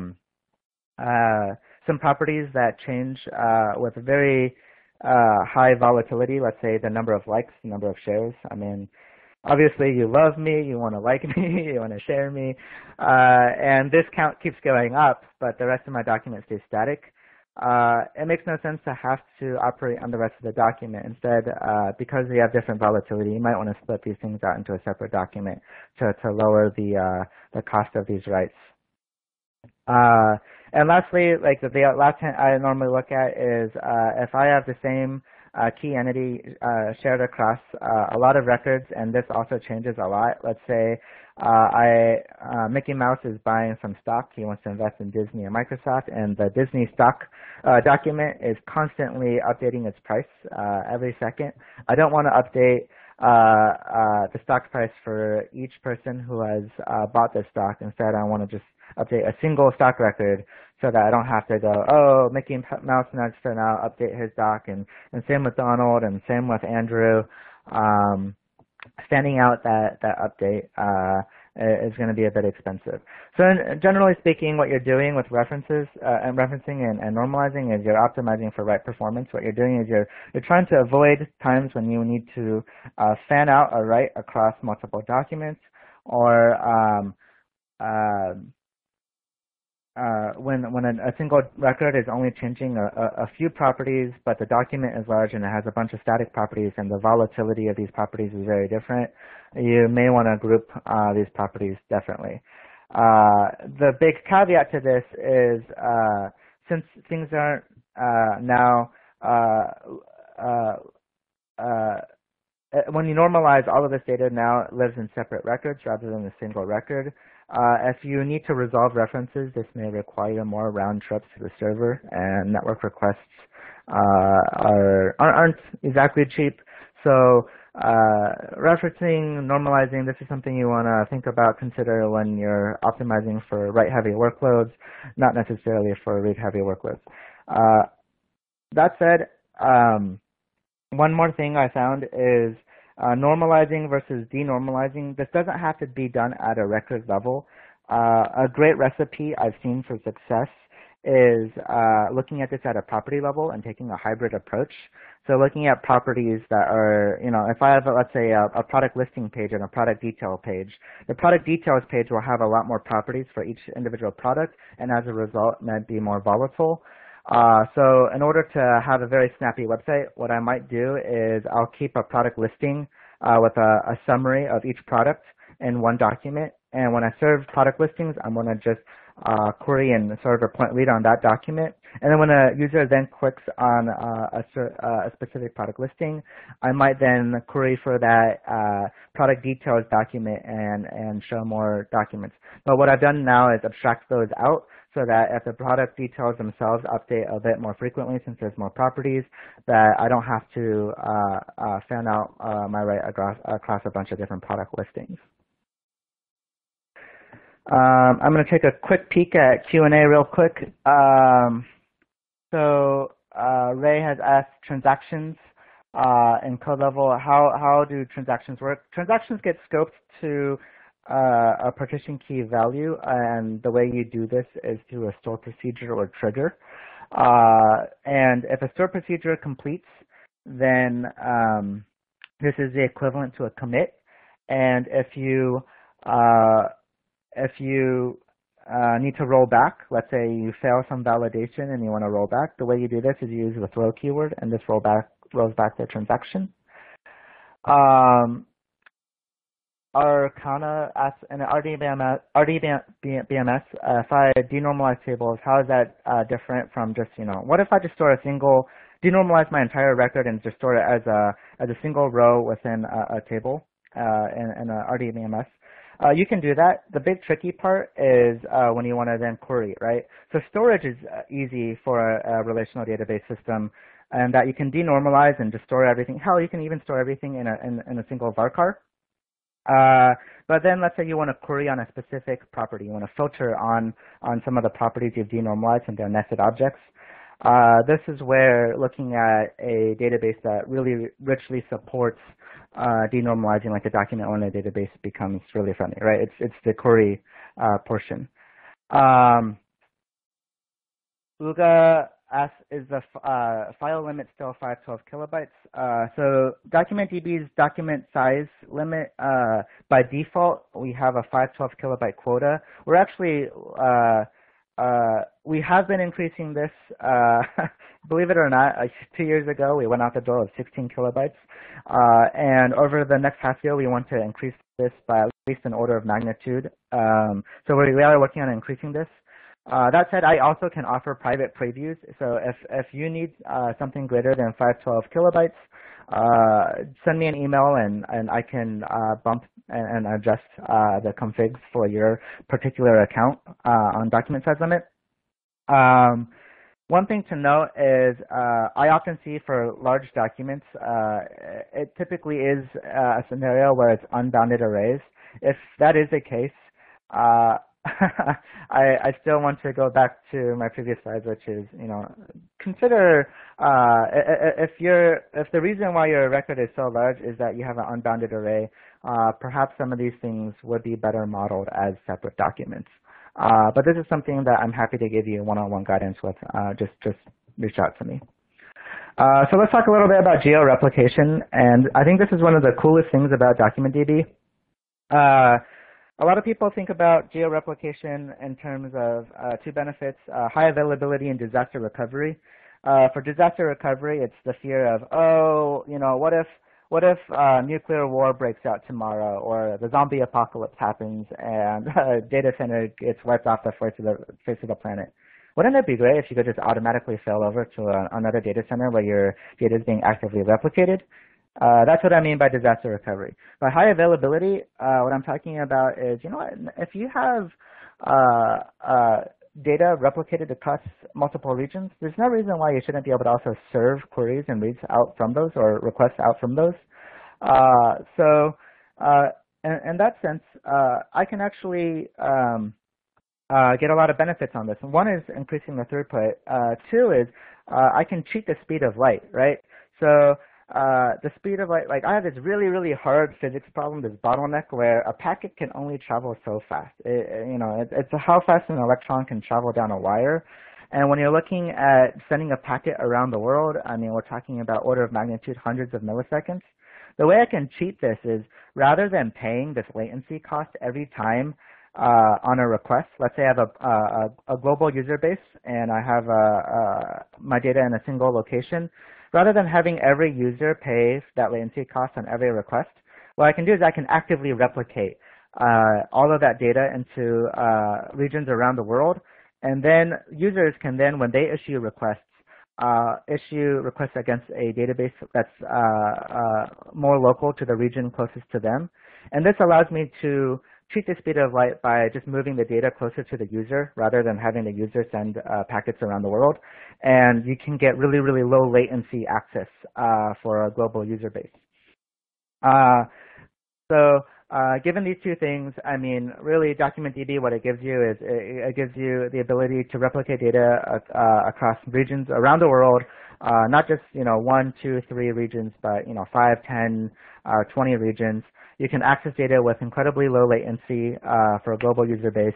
some properties that change with very high volatility, let's say the number of likes, the number of shares. I mean, obviously you love me, you want to like me, you want to share me, and this count keeps going up, but the rest of my document stays static. It makes no sense to have to operate on the rest of the document. Instead, because we have different volatility, you might want to split these things out into a separate document to lower the cost of these writes. And lastly, like the last hint I normally look at is if I have the same key entity shared across a lot of records, and this also changes a lot. Let's say Mickey Mouse is buying some stock. He wants to invest in Disney or Microsoft, and the Disney stock document is constantly updating its price every second. I don't want to update the stock price for each person who has bought this stock. Instead, I want to just update a single stock record so that I don't have to go, oh, Mickey Mouse needs to now update his stock, and same with Donald, and same with Andrew. Standing out that update is going to be a bit expensive. So generally speaking, what you're doing with references and referencing and normalizing is you're optimizing for write performance. What you're doing is you're trying to avoid times when you need to fan out a write across multiple documents, or when a single record is only changing a few properties, but the document is large and it has a bunch of static properties, and the volatility of these properties is very different, you may want to group these properties differently. The big caveat to this is since things aren't now when you normalize, all of this data now lives in separate records rather than a single record. If you need to resolve references, this may require more round trips to the server, and network requests aren't exactly cheap. So referencing, normalizing, this is something you want to think about, consider when you're optimizing for write-heavy workloads, not necessarily for read-heavy workloads. That said, one more thing I found is normalizing versus denormalizing. This doesn't have to be done at a record level. A great recipe I've seen for success is looking at this at a property level and taking a hybrid approach. So looking at properties that are, if I have, let's say, a product listing page and a product detail page, the product details page will have a lot more properties for each individual product, and as a result, might be more volatile. So in order to have a very snappy website, what I might do is I'll keep a product listing with a summary of each product in one document. And when I serve product listings, I'm going to just query and serve a point lead on that document. And then when a user then clicks on a specific product listing, I might then query for that product details document and show more documents. But what I've done now is abstract those out, so that if the product details themselves update a bit more frequently, since there's more properties, that I don't have to fan out my write across a bunch of different product listings. I'm going to take a quick peek at Q&A real quick. So Ray has asked transactions in code level. How do transactions work? Transactions get scoped to a partition key value, and the way you do this is through a store procedure or trigger. And if a store procedure completes, then this is the equivalent to a commit. And if you need to roll back, let's say you fail some validation and you want to roll back, the way you do this is you use the throw keyword, and this rolls back the transaction. Arcana asks, in RDBMS, if I denormalize tables, how is that different from just, what if I just store denormalize my entire record and just store it as a single row within a table in a RDBMS? You can do that. The big tricky part is when you want to then query, right? So storage is easy for a relational database system, and that you can denormalize and just store everything. Hell, you can even store everything in a single varchar. But then let's say you want to query on a specific property. You want to filter on some of the properties you've denormalized and they're nested objects. This is where looking at a database that really richly supports denormalizing, like a document-oriented database, becomes really friendly, right? It's the query portion. Uga asks, is the file limit still 512 kilobytes? So DocumentDB's document size limit, by default, we have a 512 kilobyte quota. We're actually, we have been increasing this, believe it or not, 2 years ago, we went out the door with 16 kilobytes. And over the next half year, we want to increase this by at least an order of magnitude. So we are working on increasing this. That said, I also can offer private previews. So if you need something greater than 512 kilobytes, send me an email and I can bump and adjust the configs for your particular account on document size limit. One thing to note is I often see for large documents, it typically is a scenario where it's unbounded arrays. If that is the case, I still want to go back to my previous slides, which is, consider if the reason why your record is so large is that you have an unbounded array, perhaps some of these things would be better modeled as separate documents. But this is something that I'm happy to give you one-on-one guidance with. Just reach out to me. So let's talk a little bit about geo-replication, and I think this is one of the coolest things about DocumentDB. A lot of people think about geo-replication in terms of two benefits, high availability and disaster recovery. For disaster recovery, it's the fear of, what if nuclear war breaks out tomorrow, or the zombie apocalypse happens and a data center gets wiped off the face of the planet? Wouldn't it be great if you could just automatically fail over to another data center where your data is being actively replicated? That's what I mean by disaster recovery. By high availability, what I'm talking about is, if you have data replicated across multiple regions, there's no reason why you shouldn't be able to also serve queries and reads out from those or requests out from those. In that sense, I can actually get a lot of benefits on this. One is increasing the throughput. Two is I can cheat the speed of light, right? So the speed of light, like I have this really, really hard physics problem, this bottleneck where a packet can only travel so fast. It's how fast an electron can travel down a wire. And when you're looking at sending a packet around the world, I mean, we're talking about order of magnitude hundreds of milliseconds. The way I can cheat this is rather than paying this latency cost every time on a request, let's say I have a global user base and I have my data in a single location, rather than having every user pay that latency cost on every request, what I can do is I can actively replicate all of that data into regions around the world, and then users can then, when they issue requests against a database that's more local to the region closest to them. And this allows me to treat the speed of light by just moving the data closer to the user rather than having the user send packets around the world. And you can get really, really low latency access for a global user base. Given these two things, I mean, really DocumentDB, what it gives you is it gives you the ability to replicate data across regions around the world, not just 1, 2, 3 regions, but 5, 10, 20 regions. You can access data with incredibly low latency for a global user base.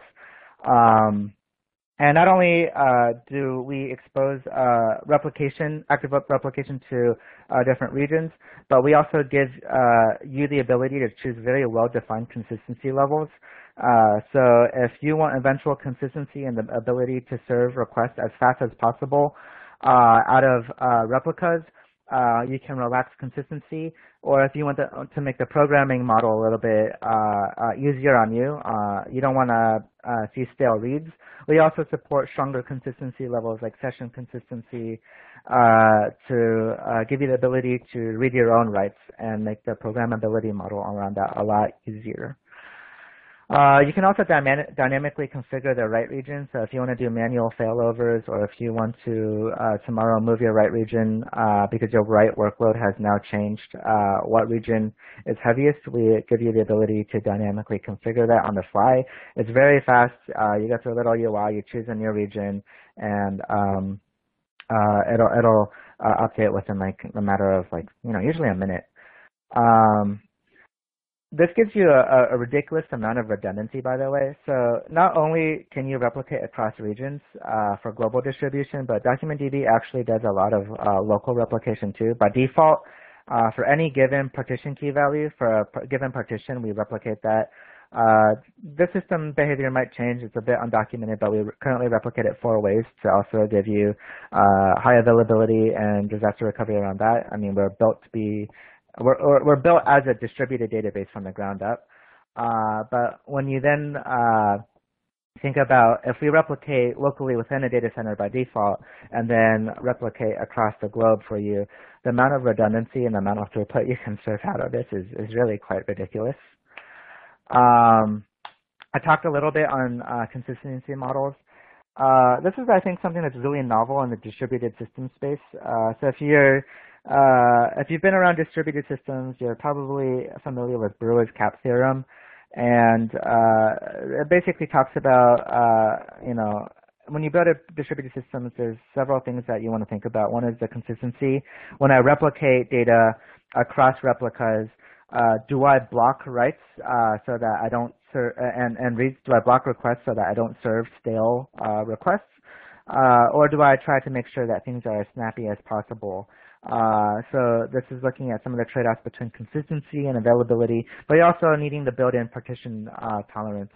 And not only do we expose active replication to different regions, but we also give you the ability to choose very well-defined consistency levels. So if you want eventual consistency and the ability to serve requests as fast as possible out of replicas, you can relax consistency. Or if you want to make the programming model a little bit easier on you, you don't want to see stale reads. We also support stronger consistency levels like session consistency to give you the ability to read your own writes and make the programmability model around that a lot easier. You can also dynamically configure the write region. So if you want to do manual failovers, or if you want to tomorrow move your write region because your write workload has now changed what region is heaviest, we give you the ability to dynamically configure that on the fly. It's very fast. You go through a little UI, you choose a new region, and it'll update within like a matter of usually a minute. This gives you a ridiculous amount of redundancy, by the way. So not only can you replicate across regions for global distribution, but DocumentDB actually does a lot of local replication too. By default, for any given partition key value for a given partition, we replicate that. The system behavior might change. It's a bit undocumented, but we currently replicate it 4 ways to also give you high availability and disaster recovery around that. I mean, we're built to be We're built as a distributed database from the ground up. But when you then Think about if we replicate locally within a data center by default and then replicate across the globe for you, the amount of redundancy and the amount of throughput you can serve out of this is really quite ridiculous. I talked a little bit on consistency models. This is, I think, something that's really novel in the distributed system space. So if you've been around distributed systems, you're probably familiar with Brewer's cap theorem, and it basically talks about, when you build a distributed systems, there's several things that you want to think about. One is the consistency. When I replicate data across replicas, do I block writes so that I don't serve, and reads, do I block requests so that I don't serve stale requests? Or do I try to make sure that things are as snappy as possible? So this is looking at some of the trade-offs between consistency and availability, but you're also needing to build in partition tolerance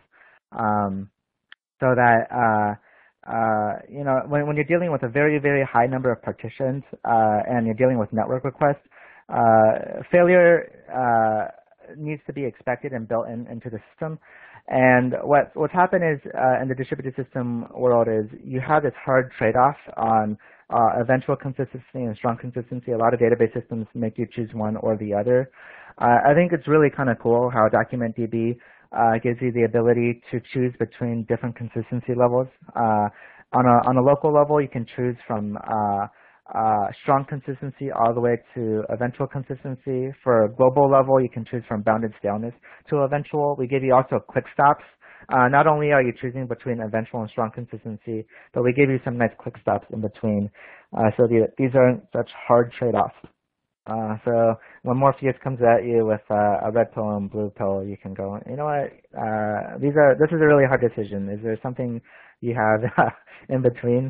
so that when you're dealing with a very, very high number of partitions and you're dealing with network requests, failure needs to be expected and built into the system. And what's happened is in the distributed system world is you have this hard trade-off on eventual consistency and strong consistency. A lot of database systems make you choose one or the other. I think it's really kind of cool how DocumentDB gives you the ability to choose between different consistency levels. On a local level, you can choose from strong consistency all the way to eventual consistency. For a global level, you can choose from bounded staleness to eventual. We give you also quick stops. Not only are you choosing between eventual and strong consistency, but we give you some nice quick stops in between. So these aren't such hard trade-offs. So when Morpheus comes at you with a red pill and blue pill, you can go, you know what, this is a really hard decision. Is there something you have in between?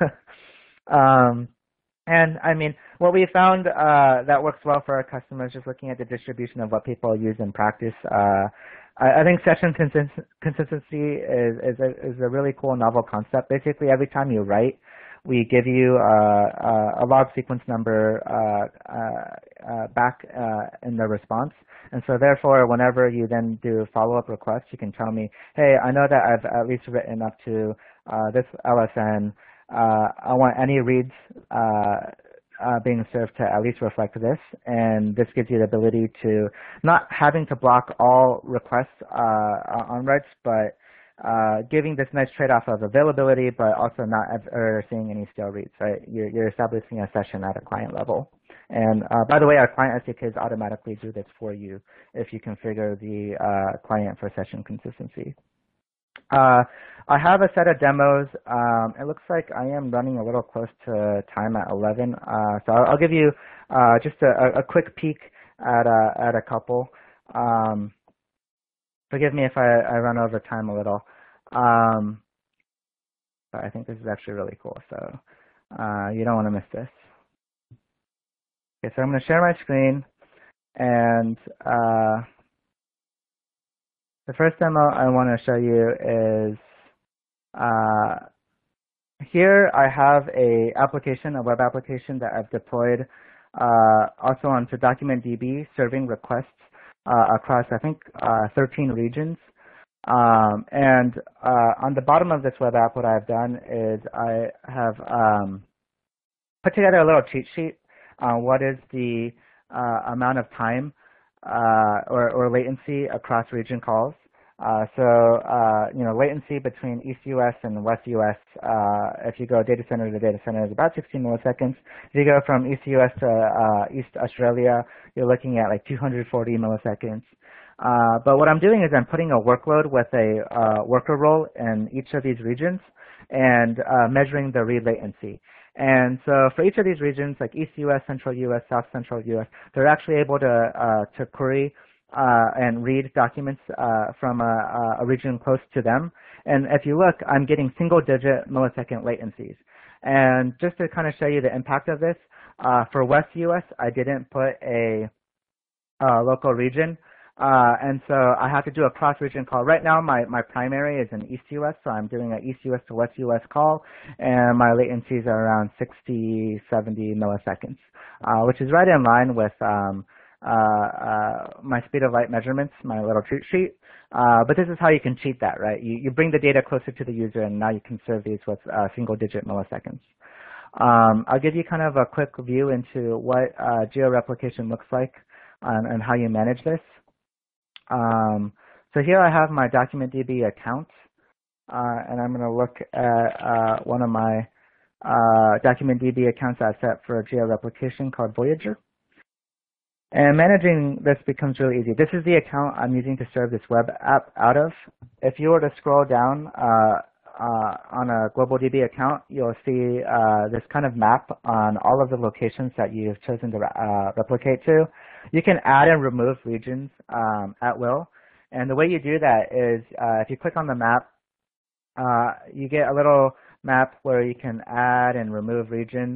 And I mean, what we found that works well for our customers, just looking at the distribution of what people use in practice, I think session consistency is a really cool novel concept. Basically, every time you write, we give you a log sequence number back in the response. And so therefore, whenever you then do follow-up requests, you can tell me, hey, I know that I've at least written up to this LSN. I want any reads being served to at least reflect this, and this gives you the ability to not having to block all requests on writes, but giving this nice trade-off of availability, but also not ever seeing any stale reads, right? You're establishing a session at a client level. And by the way, our client SDKs automatically do this for you if you configure the client for session consistency. I have a set of demos. It looks like I am running a little close to time at 11, so I'll give you just a quick peek at a couple. Forgive me if I run over time a little, but I think this is actually really cool, so you don't want to miss this. Okay, so I'm going to share my screen, and the first demo I want to show you is here I have a web application that I've deployed also onto DocumentDB, serving requests across, I think, 13 regions. And on the bottom of this web app, what I've done is I have put together a little cheat sheet on what is the amount of time or latency across region calls. Latency between East US and West US, if you go data center to data center, is about 16 milliseconds. If you go from East US to East Australia, you're looking at like 240 milliseconds. But what I'm doing is I'm putting a workload with a worker role in each of these regions and measuring the read latency. And so for each of these regions, like East US, Central US, South Central US, they're actually able to query and read documents from a region close to them. And if you look, I'm getting single-digit millisecond latencies. And just to kind of show you the impact of this, for West US, I didn't put a local region. And so I have to do a cross-region call. Right now, my primary is in East US, so I'm doing an East US to West US call, and my latencies are around 60, 70 milliseconds, which is right in line with my speed of light measurements, my little cheat sheet. But this is how you can cheat that, right? You bring the data closer to the user, and now you can serve these with single-digit milliseconds. I'll give you kind of a quick view into what georeplication looks like and how you manage this. So here I have my DocumentDB account, and I'm going to look at one of my DocumentDB accounts I've set for georeplication called Voyager. And managing this becomes really easy. This is the account I'm using to serve this web app out of. If you were to scroll down on a GlobalDB account, you'll see this kind of map on all of the locations that you've chosen to replicate to. You can add and remove regions at will. And the way you do that is if you click on the map, you get a little map where you can add and remove regions.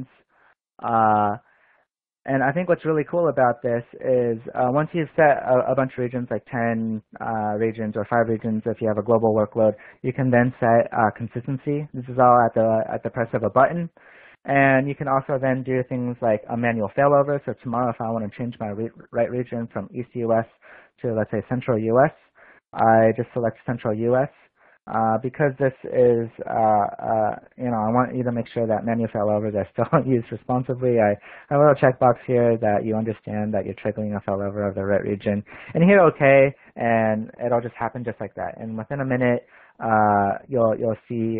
And I think what's really cool about this is once you've set a bunch of regions, like 10 regions or 5 regions, if you have a global workload, you can then set consistency. This is all at the press of a button. And you can also then do things like a manual failover. So tomorrow, if I want to change my right region from East US to, let's say, Central US, I just select Central US. Because this is, I want you to make sure that manual failovers are still used responsibly. I have a little checkbox here that you understand that you're triggering a failover of the right region. And hit OK, and it'll just happen just like that. And within a minute, you'll see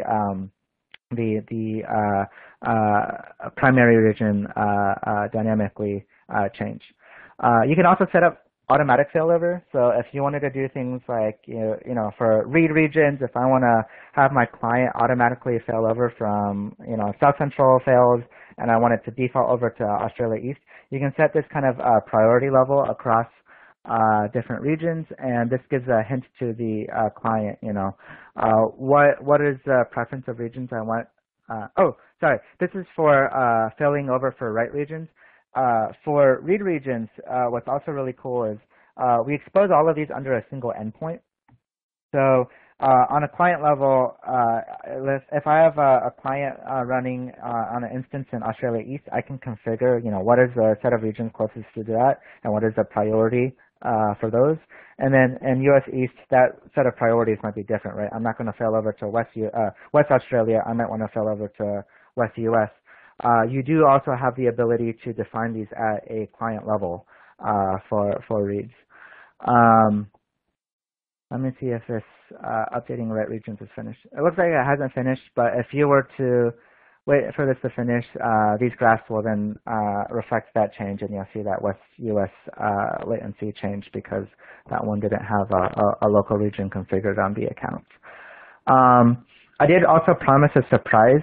the primary region dynamically change. You can also set up automatic failover. So if you wanted to do things like, for read regions, if I want to have my client automatically fail over from, South Central fails and I want it to default over to Australia East, you can set this kind of priority level across different regions, and this gives a hint to the client, what is the preference of regions I want. This is for failing over for right regions. For read regions, what's also really cool is we expose all of these under a single endpoint. So on a client level, if I have a client running on an instance in Australia East, I can configure, what is the set of regions closest to that and what is the priority for those. And then in US East, that set of priorities might be different, right? I'm not going to fail over to West Australia. I might want to fail over to West US. You do also have the ability to define these at a client level for reads. Let me see if this updating right regions is finished. It looks like it hasn't finished, but if you were to wait for this to finish, these graphs will then reflect that change, and you'll see that West US latency change because that one didn't have a local region configured on the account. I did also promise a surprise.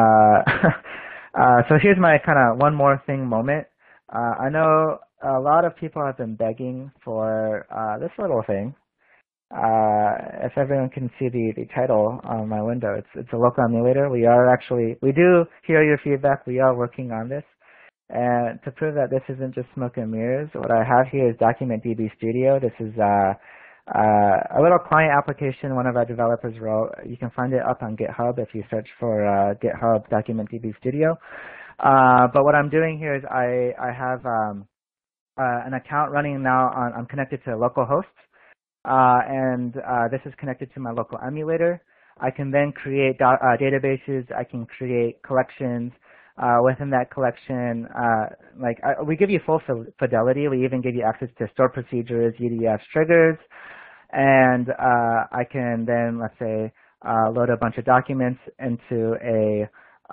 So here's my kind of one more thing moment. I know a lot of people have been begging for this little thing. If everyone can see the title on my window, it's a local emulator. We do hear your feedback. We are working on this. And to prove that this isn't just smoke and mirrors, what I have here is DocumentDB Studio. This is a little client application one of our developers wrote. You can find it up on GitHub if you search for GitHub DocumentDB Studio. But what I'm doing here is I have an account running now I'm connected to localhost, and this is connected to my local emulator. I can then create databases. I can create collections. Within that collection, we give you full fidelity. We even give you access to stored procedures, UDFs, triggers, and I can then, let's say, load a bunch of documents into a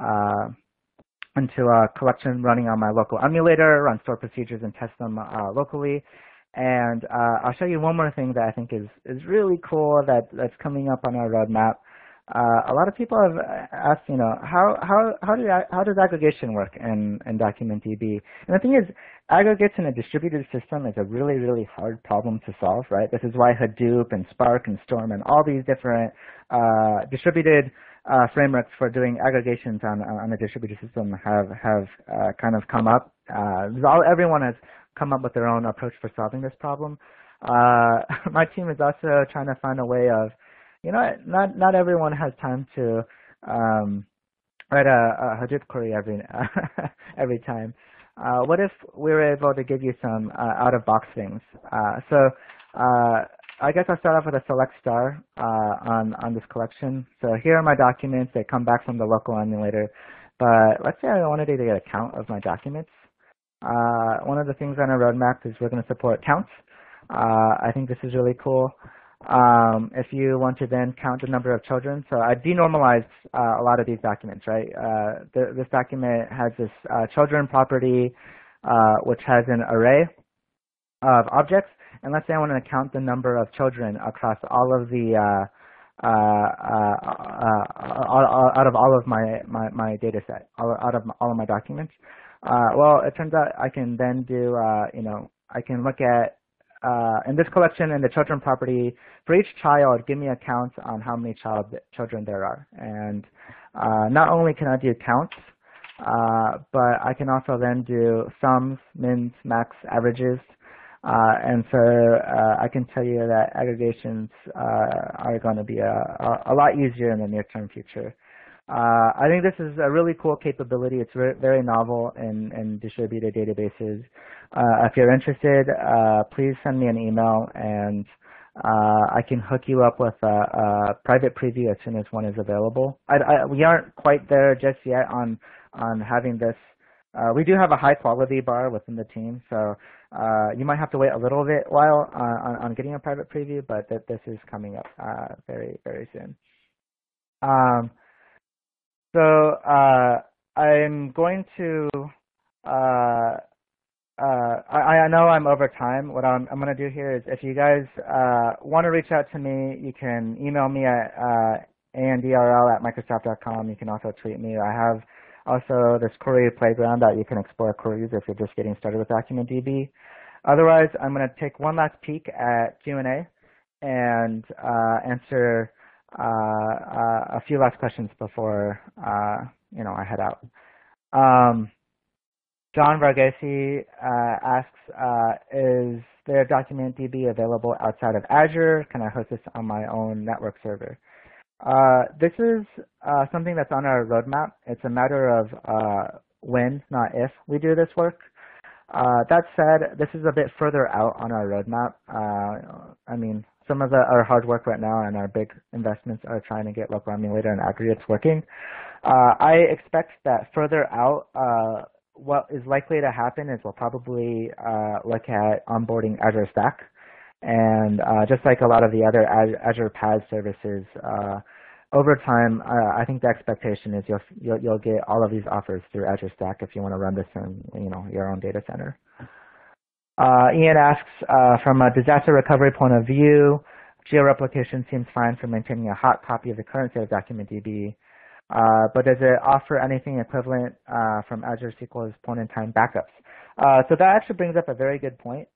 collection running on my local emulator, run stored procedures, and test them locally. And I'll show you one more thing that I think is really cool that's coming up on our roadmap. A lot of people have asked, how does aggregation work in DocumentDB? And the thing is, aggregates in a distributed system is a really, really hard problem to solve, right? This is why Hadoop and Spark and Storm and all these different distributed frameworks for doing aggregations on a distributed system have kind of come up. Everyone has come up with their own approach for solving this problem. My team is also trying to find a way of, not everyone has time to write a Hadoop query every time. what if we were able to give you some out-of-box things? I guess I'll start off with a select star on this collection. So here are my documents. They come back from the local emulator. But let's say I wanted to get a count of my documents. One of the things on our roadmap is we're going to support counts. I think this is really cool. If you want to then count the number of children, so I denormalized a lot of these documents, right? This document has this children property, which has an array of objects, and let's say I want to count the number of children across all of the out of all of my data set, out of all of my documents. Well, it turns out I can then do, I can look at in this collection in the children property, for each child, give me a count on how many children there are. And not only can I do counts, but I can also then do sums, mins, max, averages. And so I can tell you that aggregations are going to be a lot easier in the near-term future. I think this is a really cool capability. It's very novel in distributed databases. If you're interested, please send me an email, and I can hook you up with a private preview as soon as one is available. We aren't quite there just yet on having this. We do have a high quality bar within the team, so you might have to wait a little bit while on getting a private preview, but this is coming up very, very soon. I'm going to, I know I'm over time. What I'm going to do here is if you guys want to reach out to me, you can email me at andrl@microsoft.com. You can also tweet me. I have also this query playground that you can explore queries if you're just getting started with DocumentDB. Otherwise, I'm going to take one last peek at Q&A and answer a few last questions before I head out. John Varghese asks, is there DocumentDB available outside of Azure? Can I host this on my own network server? This is something that's on our roadmap. It's a matter of when, not if, we do this work. That said, this is a bit further out on our roadmap. I mean, some of our hard work right now and our big investments are trying to get local emulator and aggregates working. I expect that further out, what is likely to happen is we'll probably look at onboarding Azure Stack. And just like a lot of the other Azure PaaS services, over time, I think the expectation is you'll get all of these offers through Azure Stack if you want to run this in your own data center. Ian asks, from a disaster recovery point of view, georeplication seems fine for maintaining a hot copy of the current state of DocumentDB, but does it offer anything equivalent from Azure SQL's point-in-time backups? So that actually brings up a very good point.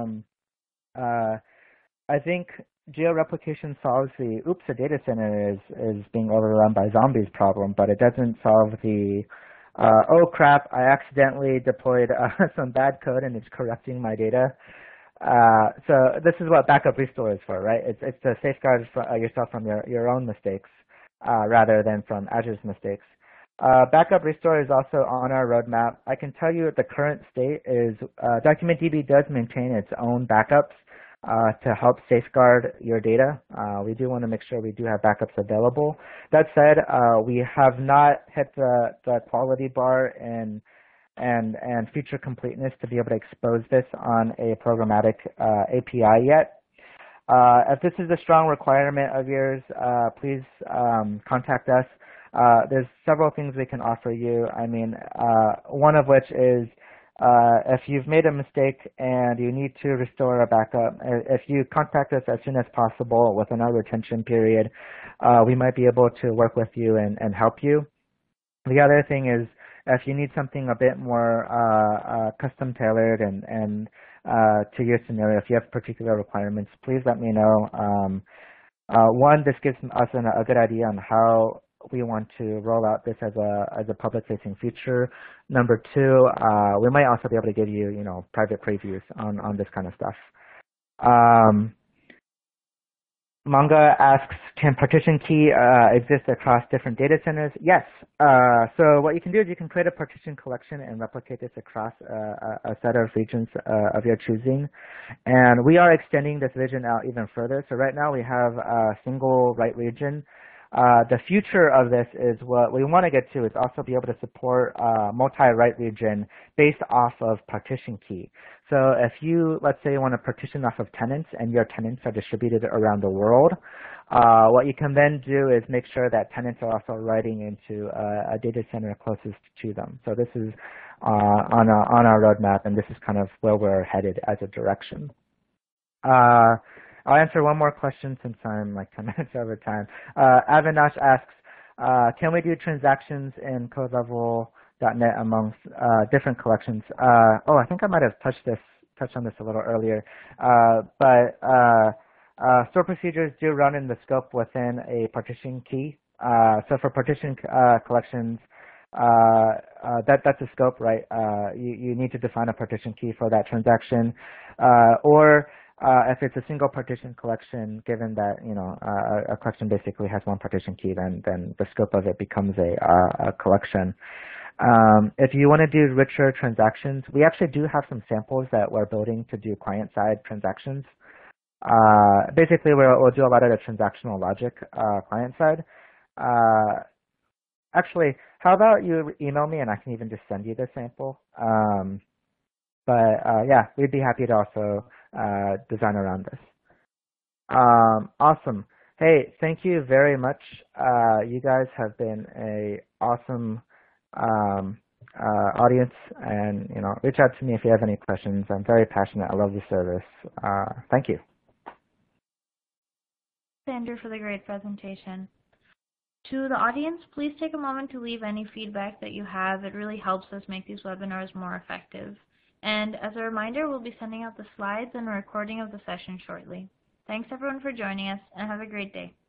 I think georeplication solves the oops, a data center is being overrun by zombies problem, but it doesn't solve the oh crap, I accidentally deployed some bad code and it's corrupting my data. So this is what backup restore is for, right? It's to safeguard yourself from your own mistakes rather than from Azure's mistakes. Backup restore is also on our roadmap. I can tell you the current state is DocumentDB does maintain its own backups to help safeguard your data. We do want to make sure we do have backups available. That said, we have not hit the quality bar and feature completeness to be able to expose this on a programmatic API yet. If this is a strong requirement of yours, please contact us. There's several things we can offer you. I mean, one of which is if you've made a mistake and you need to restore a backup, if you contact us as soon as possible within our retention period, we might be able to work with you and help you. The other thing is if you need something a bit more custom tailored and to your scenario, if you have particular requirements, please let me know. One, this gives us a good idea on how we want to roll out this as a public-facing feature. Number two, we might also be able to give you, private previews on this kind of stuff. Manga asks, can partition key exist across different data centers? Yes. So what you can do is you can create a partition collection and replicate this across a set of regions of your choosing. And we are extending this vision out even further. So right now we have a single write region. The future of this is what we want to get to is also be able to support multi-write region based off of partition key. So if you, let's say, you want to partition off of tenants and your tenants are distributed around the world, what you can then do is make sure that tenants are also writing into a data center closest to them. So this is on our roadmap, and this is kind of where we're headed as a direction. I'll answer one more question since I'm like 10 minutes over time. Avinash asks, can we do transactions in code-level.net amongst different collections? Oh, I think I might have touched on this a little earlier. But store procedures do run in the scope within a partition key. So for partition collections, that's a scope, right? You need to define a partition key for that transaction, or if it's a single partition collection, given that a collection basically has one partition key, then the scope of it becomes a collection. If you want to do richer transactions, we actually do have some samples that we're building to do client-side transactions. Basically, we'll do a lot of the transactional logic client-side. Actually, how about you email me and I can even just send you the sample. But yeah, we'd be happy to also design around this. Awesome. Hey, thank you very much. You guys have been a awesome audience, and reach out to me if you have any questions. I'm very passionate. I love the service. Thank you. Thanks, Andrew, for the great presentation. To the audience, please take a moment to leave any feedback that you have. It really helps us make these webinars more effective. And as a reminder, we'll be sending out the slides and a recording of the session shortly. Thanks everyone for joining us, and have a great day.